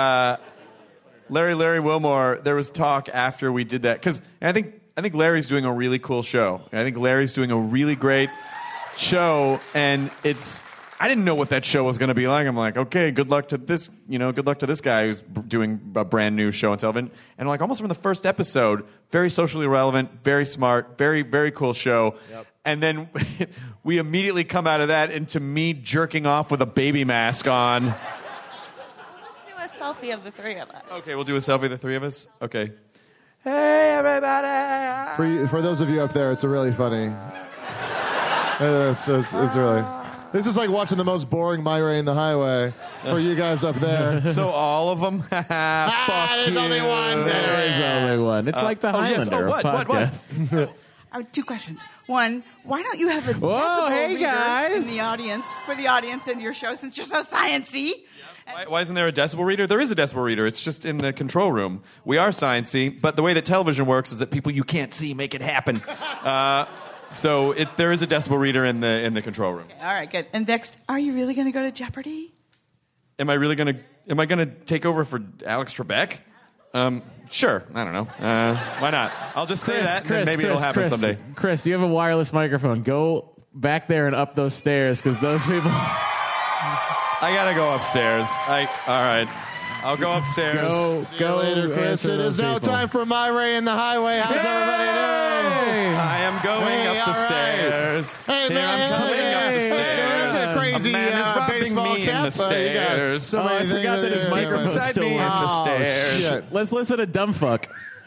Larry Wilmore, there was talk after we did that. Because I think Larry's doing a really cool show. I think Larry's doing a really great show, and I didn't know what that show was going to be like. I'm like, okay, good luck to this guy who's doing a brand new show on television. And almost from the first episode, very socially relevant, very smart, very, very cool show. Yep. And then we immediately come out of that into me jerking off with a baby mask on. Let's do a selfie of the three of us. Okay, we'll do a selfie of the three of us? Okay. Hey, everybody! For those of you up there, it's really funny. It's really... This is like watching the most boring My Way in the Highway for you guys up there. So all of them? Fuck there's only one. There is only one. It's like the Highlander of podcasts. What? 2 questions. One, why don't you have a Whoa, decibel hey reader guys. in the audience, for the audience in your show, since you're so sciencey? Why isn't there a decibel reader? There is a decibel reader. It's just in the control room. We are sciencey, but the way that television works is that people you can't see make it happen. So there is a decibel reader in the control room. Okay, all right, good. And next, are you really going to go to Jeopardy? Am I gonna take over for Alex Trebek? Sure. I don't know. Why not? I'll just say that, and then maybe it'll happen someday. Chris, you have a wireless microphone. Go back there and up those stairs, because those people... I gotta go upstairs. All right. I'll go upstairs. Go later, Chris. It is now time for My Way in the Highway. How's everybody doing? I am going up the stairs. Hey, Here man. I'm coming up the stairs. That's a crazy a man is robbing baseball me cap. in the stairs. So I forgot that his microphone's Inside still me in the on. stairs. Shit. Let's listen to Dumbfuck.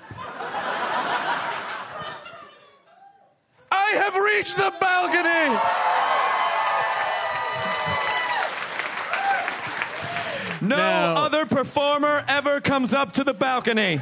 I have reached the balcony. No other performer ever comes up to the balcony.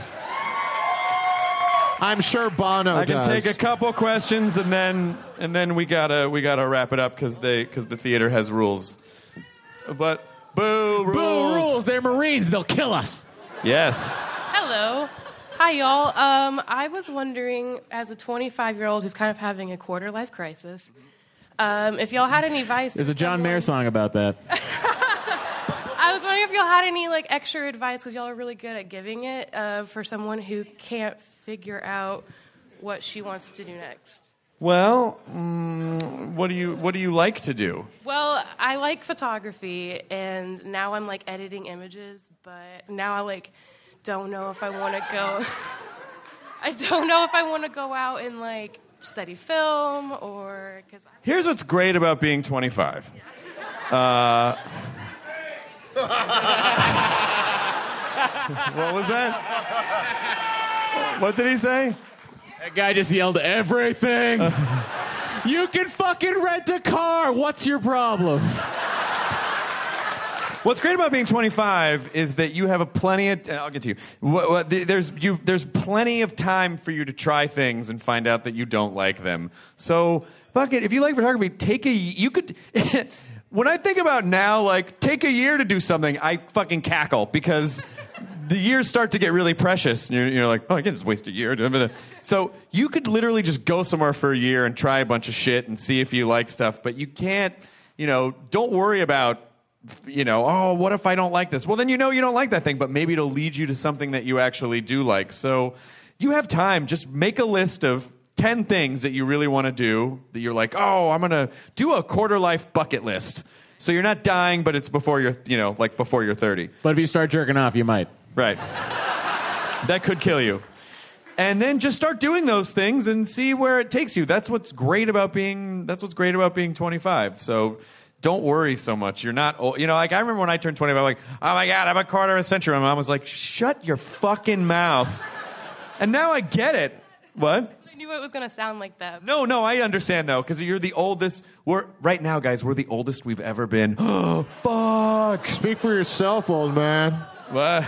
I'm sure Bono I can does. take a couple questions and then we gotta wrap it up because the theater has rules. But boo rules. Boo rules. They're Marines. They'll kill us. Yes. Hello. Hi, y'all. I was wondering, as a 25-year-old who's kind of having a quarter-life crisis, if y'all had any advice. There's a John Mayer song about that. I was wondering if y'all had any extra advice, because y'all are really good at giving it, for someone who can't figure out what she wants to do next. Well, what do you like to do? Well, I like photography, and now I'm editing images, but now I don't know if I want to go. I don't know if I want to go out and study film or because. Here's what's great about being 25. What was that? What did he say? That guy just yelled everything. You can fucking rent a car. What's your problem? What's great about being 25 is that you have I'll get to you. There's plenty of time for you to try things and find out that you don't like them. So, fuck it. If you like photography, when I think about now, take a year to do something, I fucking cackle because the years start to get really precious. And you're like, oh, I can just waste a year. So you could literally just go somewhere for a year and try a bunch of shit and see if you like stuff. But you can't, don't worry about, oh, what if I don't like this? Well, then you don't like that thing, but maybe it'll lead you to something that you actually do like. So you have time. Just make a list of 10 things that you really want to do that you're like, oh, I'm going to do a quarter-life bucket list. So you're not dying, but it's before you're, before you're 30. But if you start jerking off, you might. Right. That could kill you. And then just start doing those things and see where it takes you. That's what's great about being 25. So don't worry so much. You're not old. I remember when I turned 25, I'm like, oh my God, I'm a quarter of a century. My mom was like, shut your fucking mouth. And now I get it. What? I knew it was going to sound like that. No, I understand, though, because you're the oldest. Right now, guys, we're the oldest we've ever been. Oh, fuck. Speak for yourself, old man. What?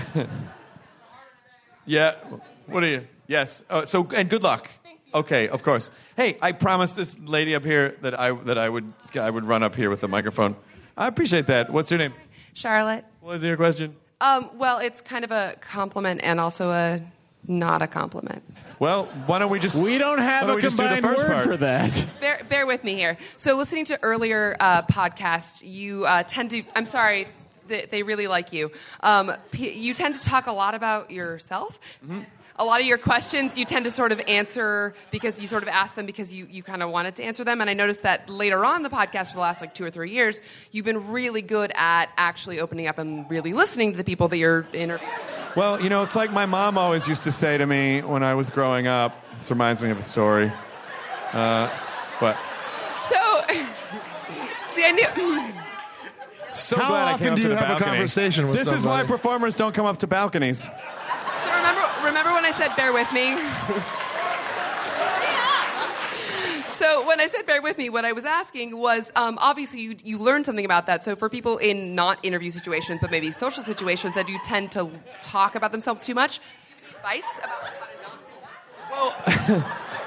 Yeah. What are you? Yes. And good luck. Okay, of course. Hey, I promised this lady up here that I would run up here with the microphone. I appreciate that. What's your name? Charlotte. What is your question? Well, it's kind of a compliment and also not a compliment. Well, why don't we just... We don't have a combined word for that. Bear with me here. So listening to earlier podcasts, you tend to... I'm sorry, they really like you. You tend to talk a lot about yourself. Mm-hmm. A lot of your questions you tend to sort of answer because you sort of ask them because you kind of wanted to answer them. And I noticed that later on in the podcast for the last 2 or 3 years, you've been really good at actually opening up and really listening to the people that you're interviewing. Well, it's like my mom always used to say to me when I was growing up. This reminds me of a story. What? So, see, I knew... So How glad I often came up do to you the have balcony. a conversation with This somebody? is why performers don't come up to balconies. So remember when I said bear with me? So when I said bear with me, what I was asking was, obviously you learned something about that. So for people in not interview situations, but maybe social situations that do tend to talk about themselves too much, advice about how to not do that? Well,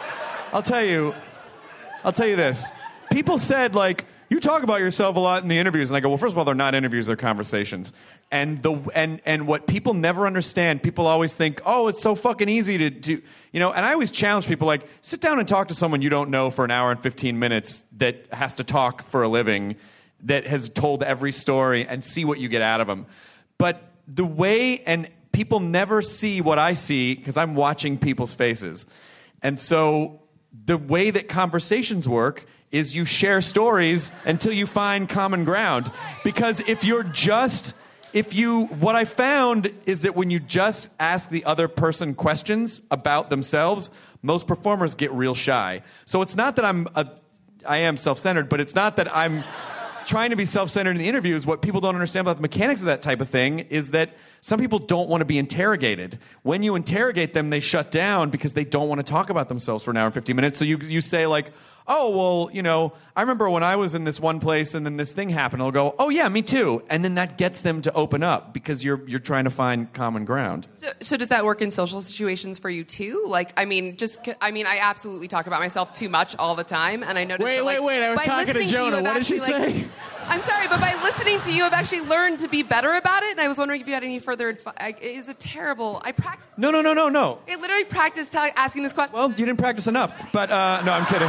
I'll tell you this. People said, you talk about yourself a lot in the interviews. And I go, well, first of all, they're not interviews, they're conversations. And what people never understand, people always think, oh, it's so fucking easy to do. And I always challenge people, sit down and talk to someone you don't know for an hour and 15 minutes that has to talk for a living, that has told every story, and see what you get out of them. But the way, and people never see what I see because I'm watching people's faces. And so the way that conversations work is you share stories until you find common ground. Because what I found is that when you just ask the other person questions about themselves, most performers get real shy. So it's not that I am self-centered, but it's not that I'm trying to be self-centered in the interviews. What people don't understand about the mechanics of that type of thing is that some people don't want to be interrogated. When you interrogate them, they shut down because they don't want to talk about themselves for an hour and 15 minutes. So you say oh, well, I remember when I was in this one place and then this thing happened. I'll go, oh, yeah, me too. And then that gets them to open up because you're trying to find common ground. So does that work in social situations for you too? I absolutely talk about myself too much all the time. And I noticed Wait, I was talking to Jonah. What did she say? I'm sorry, but by listening to you, I've actually learned to be better about it, and I was wondering if you had any further advice. It is a terrible... I practiced... No. I literally practiced asking this question. Well, you didn't practice enough. But, no, I'm kidding.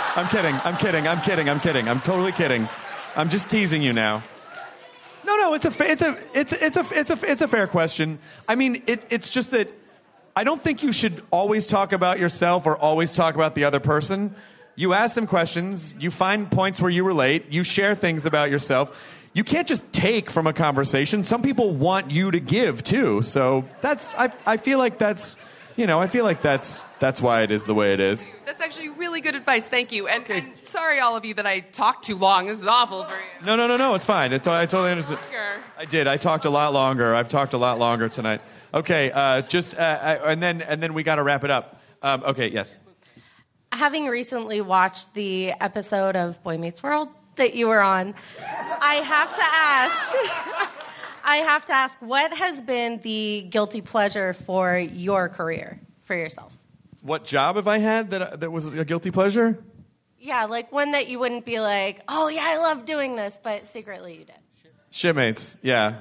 I'm totally kidding. I'm just teasing you now. No, it's a fair question. I mean, it's just that I don't think you should always talk about yourself or always talk about the other person. You ask them questions, you find points where you relate, you share things about yourself. You can't just take from a conversation. Some people want you to give too. So I feel like that's why it is the way it is. That's actually really good advice. Thank you. And sorry, all of you, that I talked too long. This is awful for you. No. It's fine. I totally understand. I did. I talked a lot longer. I've talked a lot longer tonight. Okay. And then we got to wrap it up. Okay. Yes. Having recently watched the episode of Boy Meets World that you were on, I have to ask, what has been the guilty pleasure for your career, for yourself? What job have I had that was a guilty pleasure? Yeah, like one that you wouldn't be like, oh yeah, I love doing this, but secretly you did. Shipmates, yeah.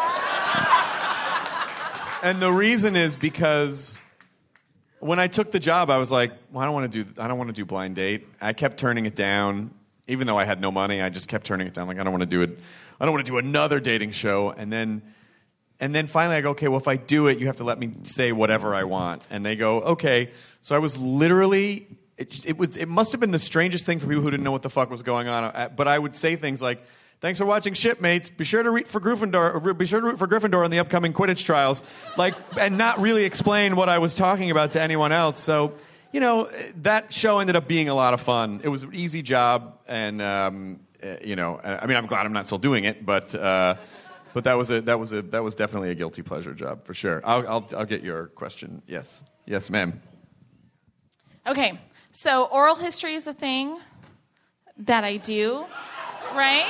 And the reason is because when I took the job, I was like, well, I don't want to do Blind Date. I kept turning it down, even though I had no money. I just kept turning it down. Like, I don't want to do it. I don't want to do another dating show. And then finally I go, okay, well, if I do it, you have to let me say whatever I want. And they go, okay. So I was literally, it must have been the strangest thing for people who didn't know what the fuck was going on. But I would say things like, thanks for watching Shipmates. Be sure to root for Gryffindor in the upcoming Quidditch trials. And not really explain what I was talking about to anyone else. So, that show ended up being a lot of fun. It was an easy job, and I'm glad I'm not still doing it, but that was definitely a guilty pleasure job for sure. I'll get your question. Yes, ma'am. Okay, so oral history is a thing that I do, right?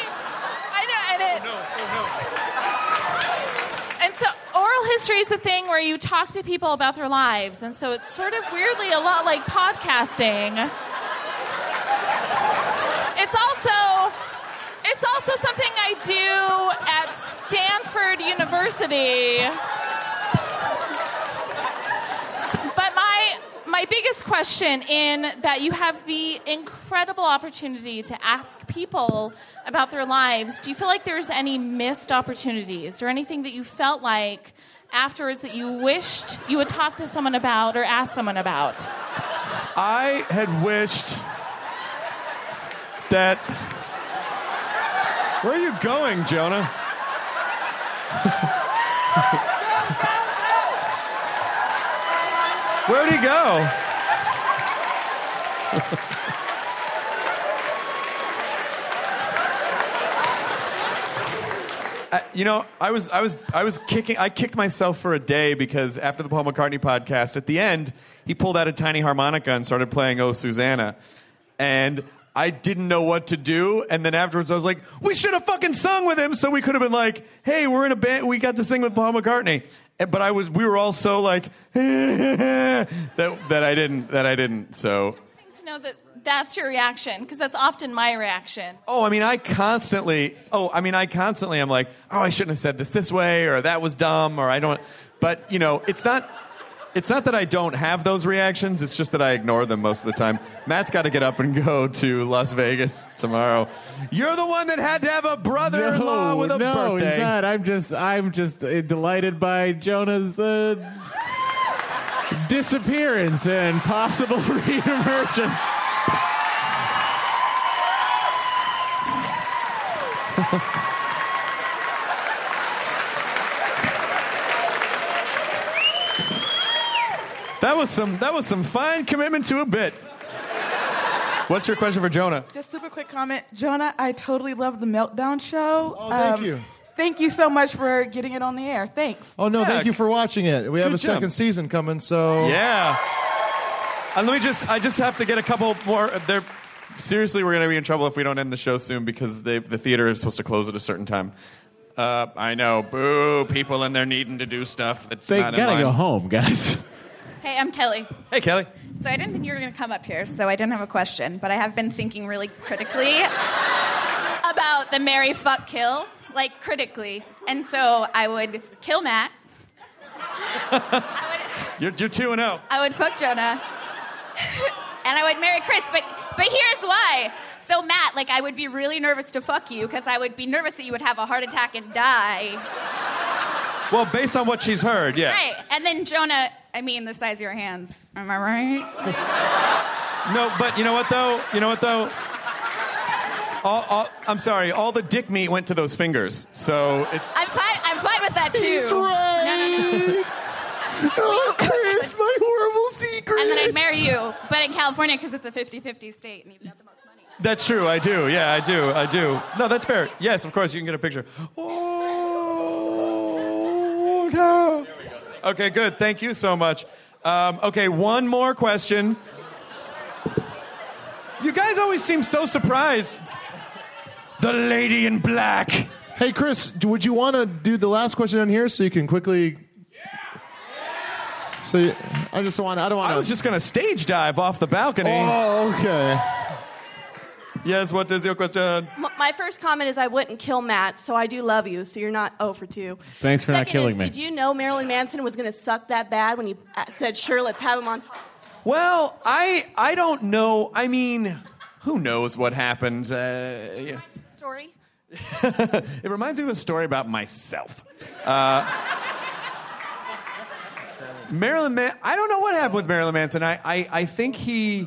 And so oral history is the thing where you talk to people about their lives, and so it's sort of weirdly a lot like podcasting. It's also something I do at Stanford University. But my biggest question, in that you have the incredible opportunity to ask people about their lives, do you feel like there's any missed opportunities or anything that you felt like afterwards that you wished you would talk to someone about or ask someone about? I had wished that... Where are you going, Jonah? Where'd he go? I kicked myself for a day because after the Paul McCartney podcast, at the end, he pulled out a tiny harmonica and started playing Oh, Susanna. And I didn't know what to do, and then afterwards I was like, we should have fucking sung with him, so we could have been like, hey, we're in a band, we got to sing with Paul McCartney. But we were all so like, that I didn't, so. To know that that's your reaction, because that's often my reaction. I constantly am like, oh, I shouldn't have said this way, or that was dumb, or I don't, but, it's not that I don't have those reactions, it's just that I ignore them most of the time. Matt's got to get up and go to Las Vegas tomorrow. You're the one that had to have a brother-in-law with a birthday. No, he's not. I'm just delighted by Jonah's disappearance and possible reemergence. That was some fine commitment to a bit. What's your question for Jonah? Just super quick comment. Jonah, I totally loved the Meltdown show. Oh, thank you. Thank you so much for getting it on the air. Thanks. Oh, no, thank you for watching it. We have a second season coming, so... Yeah. And I just have to get a couple more... Seriously, we're going to be in trouble if we don't end the show soon because the theater is supposed to close at a certain time. I know. Boo. People in there needing to do stuff that's they not in line. They gotta go home, guys. Hey, I'm Kelly. Hey, Kelly. So I didn't think you were going to come up here, so I didn't have a question, but I have been thinking really critically about about the marry, fuck, kill, like critically. And so I would kill Matt. You're 2-0. I would fuck Jonah. And I would marry Chris. But here's why. So Matt, like, I would be really nervous to fuck you because I would be nervous that you would have a heart attack and die. Well, based on what she's heard, yeah. Right. And then Jonah, I mean, the size of your hands. Am I right? No, but you know what though? I'm sorry. All the dick meat went to those fingers, so it's. I'm fine with that too. He's right. No. Oh, Chris, my horrible secret. And then I'd marry you, but in California because it's a 50-50 state, and you've got the most money. That's true. I do. Yeah, I do. No, that's fair. Yes, of course, you can get a picture. Oh no. Okay, good. Thank you so much. Okay, one more question. You guys always seem so surprised. The lady in black. Hey, Chris, would you want to do the last question on here so you can quickly... So I don't want to... I was just going to stage dive off the balcony. Oh, okay. Yes, what is your question? My first comment is I wouldn't kill Matt, so I do love you, so you're not 0 for 2. Thanks for not killing me. Did you know Marilyn Manson was going to suck that bad when he said, sure, let's have him on top? Well, I don't know. I mean, who knows what happened? Yeah. Story? It reminds me of a story about myself. Marilyn Manson. I don't know what happened with Marilyn Manson. I think he's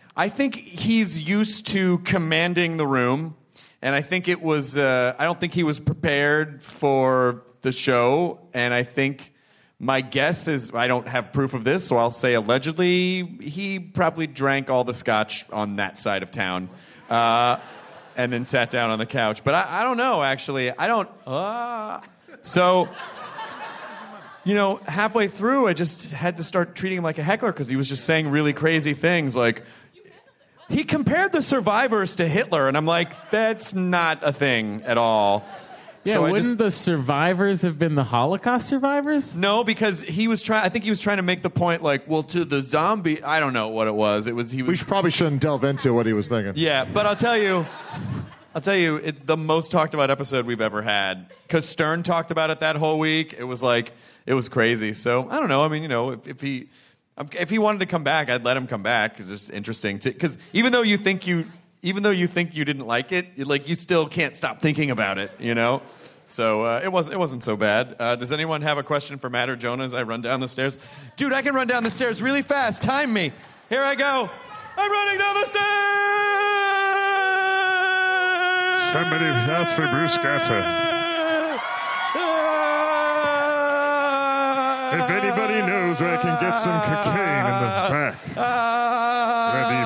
used to commanding the room, and I think it was. I don't think he was prepared for the show, and I think my guess is I don't have proof of this, so I'll say allegedly he probably drank all the scotch on that side of town, and then sat down on the couch. But I don't know. Actually, I don't. So. You know, halfway through, I just had to start treating him like a heckler because he was just saying really crazy things. Like, he compared the survivors to Hitler, and I'm like, that's not a thing at all. Yeah, so wouldn't the survivors have been the Holocaust survivors? No, because he was trying. I think he was trying to make the point, like, well, to the zombie. I don't know what it was. We probably shouldn't delve into what he was thinking. Yeah, but I'll tell you, it's the most talked about episode we've ever had. Because Stern talked about it that whole week. It was like. It was crazy. So I don't know. I mean, you know, if he wanted to come back, I'd let him come back. It's just interesting because even though you think you didn't like it, you still can't stop thinking about it. You know. So it wasn't so bad. Does anyone have a question for Matt or Jonah as I run down the stairs? Dude, I can run down the stairs really fast. Time me. Here I go. I'm running down the stairs. Somebody asked for Bruce Gatter. If anybody knows where I can get some cocaine in the back, I'd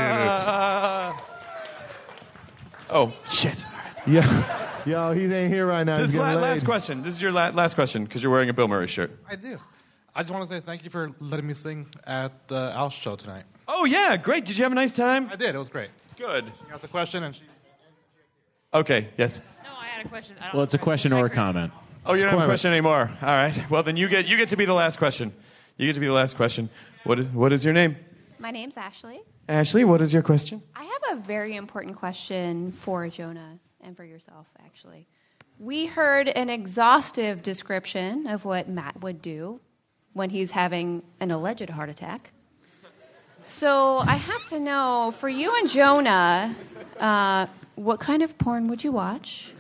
appreciate it. Oh, shit. Yeah. Yo, he ain't here right now. This last question. This is your last question because you're wearing a Bill Murray shirt. I do. I just want to say thank you for letting me sing at Al's show tonight. Oh, yeah. Great. Did you have a nice time? I did. It was great. Good. You asked a question and she... Okay. Yes. No, I had a question. Well, it's a question or a comment. Oh, you don't have a question anymore. All right. Well, then you get to be the last question. You get to be the last question. What is your name? My name's Ashley. Ashley, what is your question? I have a very important question for Jonah and for yourself, actually. We heard an exhaustive description of what Matt would do when he's having an alleged heart attack. So I have to know, for you and Jonah, what kind of porn would you watch?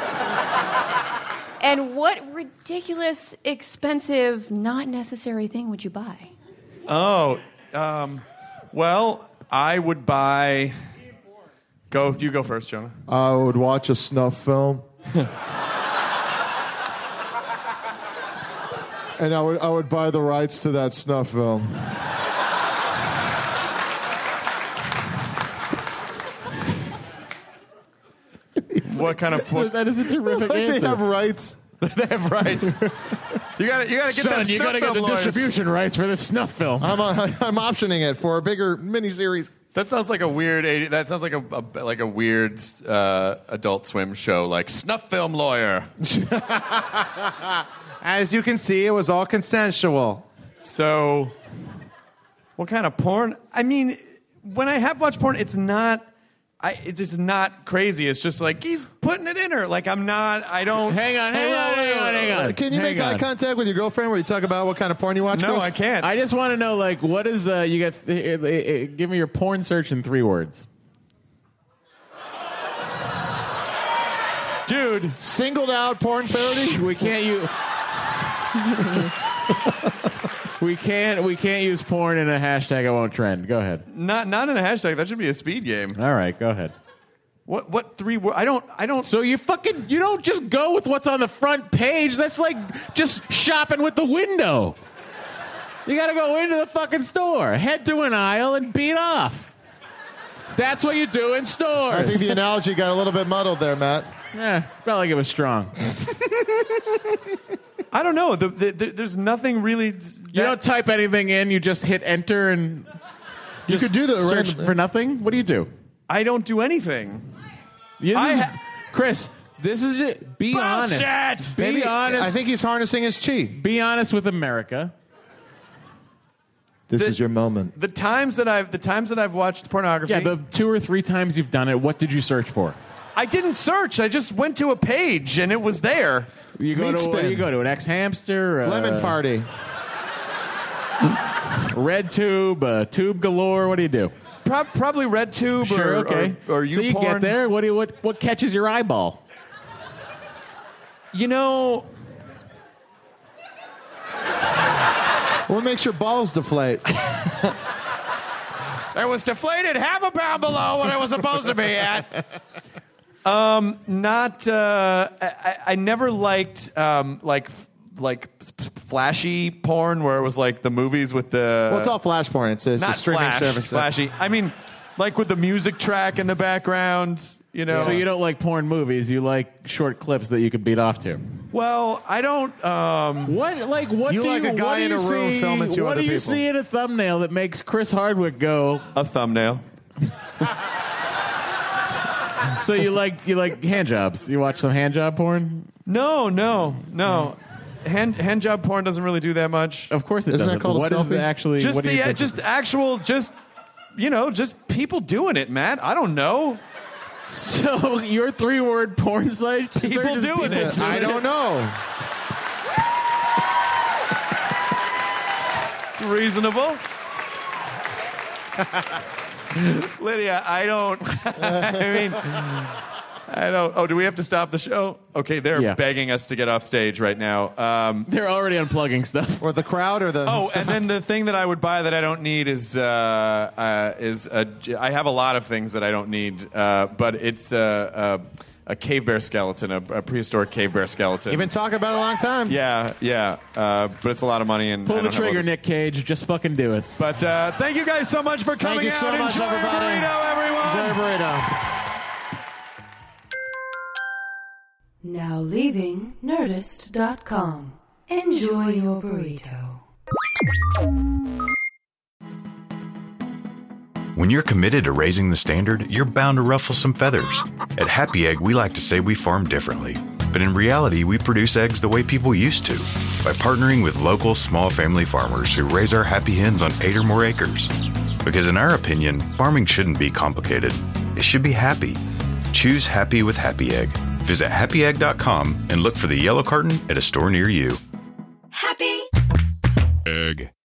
And what ridiculous, expensive, not necessary thing would you buy? Oh, well, I would buy... You go first, Jonah. I would watch a snuff film. And I would buy the rights to that snuff film. What kind of porn? That is a terrific answer. They have rights. They have rights. You got to get Son, that you got to get the distribution rights for this snuff film. I'm optioning it for a bigger miniseries. That sounds like a weird. That sounds like a weird Adult Swim show, like Snuff Film Lawyer. As you can see, it was all consensual. So, what kind of porn? I mean, when I have watched porn, it's not It's just not crazy. It's just like he's putting it in her. Like I'm not. I don't. Hang on. Can you make eye contact with your girlfriend where you talk about what kind of porn you watch? No, Chris? I can't. I just want to know, like, what is you get? Give me your porn search in 3 words. Dude, singled out porn parody. We can't use. We can't use porn in a hashtag. It won't trend. Go ahead. Not in a hashtag. That should be a speed game. All right, go ahead. What 3 words? I don't. So you don't just go with what's on the front page. That's like just shopping with the window. You got to go into the fucking store, head to an aisle, and beat off. That's what you do in stores. I think the analogy got a little bit muddled there, Matt. Yeah, felt like it was strong. I don't know. There's nothing really. You don't type anything in. You just hit enter and you could do the search for nothing. What do you do? I don't do anything. Chris, this is it. Be Bullshit! honest. Be honest. I think he's harnessing his chi. Be honest with America. This is your moment. The times that I've watched pornography. Yeah, the 2 or 3 times you've done it. What did you search for? I didn't search. I just went to a page and it was there. You go to an X-Hamster, Lemon Party, Red Tube, Tube Galore. What do you do? Probably Red Tube Sure, okay. or So you get there. What catches your eyeball? You know, what makes your balls deflate? I was deflated half a pound below what I was supposed to be at. I never liked flashy porn where it was like the movies with the. Well, it's all flash porn. It's a streaming service. Flashy. I mean, like with the music track in the background. You know. So you don't like porn movies. You like short clips that you could beat off to. Well, I don't. What you like a guy in a room filming 2 what other do you people. see in a thumbnail that makes Chris Hardwick go? A thumbnail. So you like hand jobs? You watch some hand job porn? No. Hand job porn doesn't really do that much. Of course it Isn't doesn't. that called a What is selfie? actually? Just what do you think? just people doing it, Matt. I don't know. So your 3-word porn site? People doing it. I don't know. It's reasonable. Lydia, I don't. I don't. Oh, do we have to stop the show? Okay, they're begging us to get off stage right now. They're already unplugging stuff. Or the crowd, or the. Oh, and then the thing that I would buy that I don't need is I have a lot of things that I don't need, but it's a cave bear skeleton, a prehistoric cave bear skeleton. You've been talking about it a long time. Yeah. But it's a lot of money and Pull the trigger, Nick Cage. Just fucking do it. But thank you guys so much for coming Thank you so out. much, Enjoy everybody. your burrito, everyone. Enjoy your burrito. Now leaving Nerdist.com. Enjoy your burrito. When you're committed to raising the standard, you're bound to ruffle some feathers. At Happy Egg, we like to say we farm differently. But in reality, we produce eggs the way people used to, by partnering with local small family farmers who raise our happy hens on 8 or more acres. Because in our opinion, farming shouldn't be complicated. It should be happy. Choose happy with Happy Egg. Visit happyegg.com and look for the yellow carton at a store near you. Happy Egg.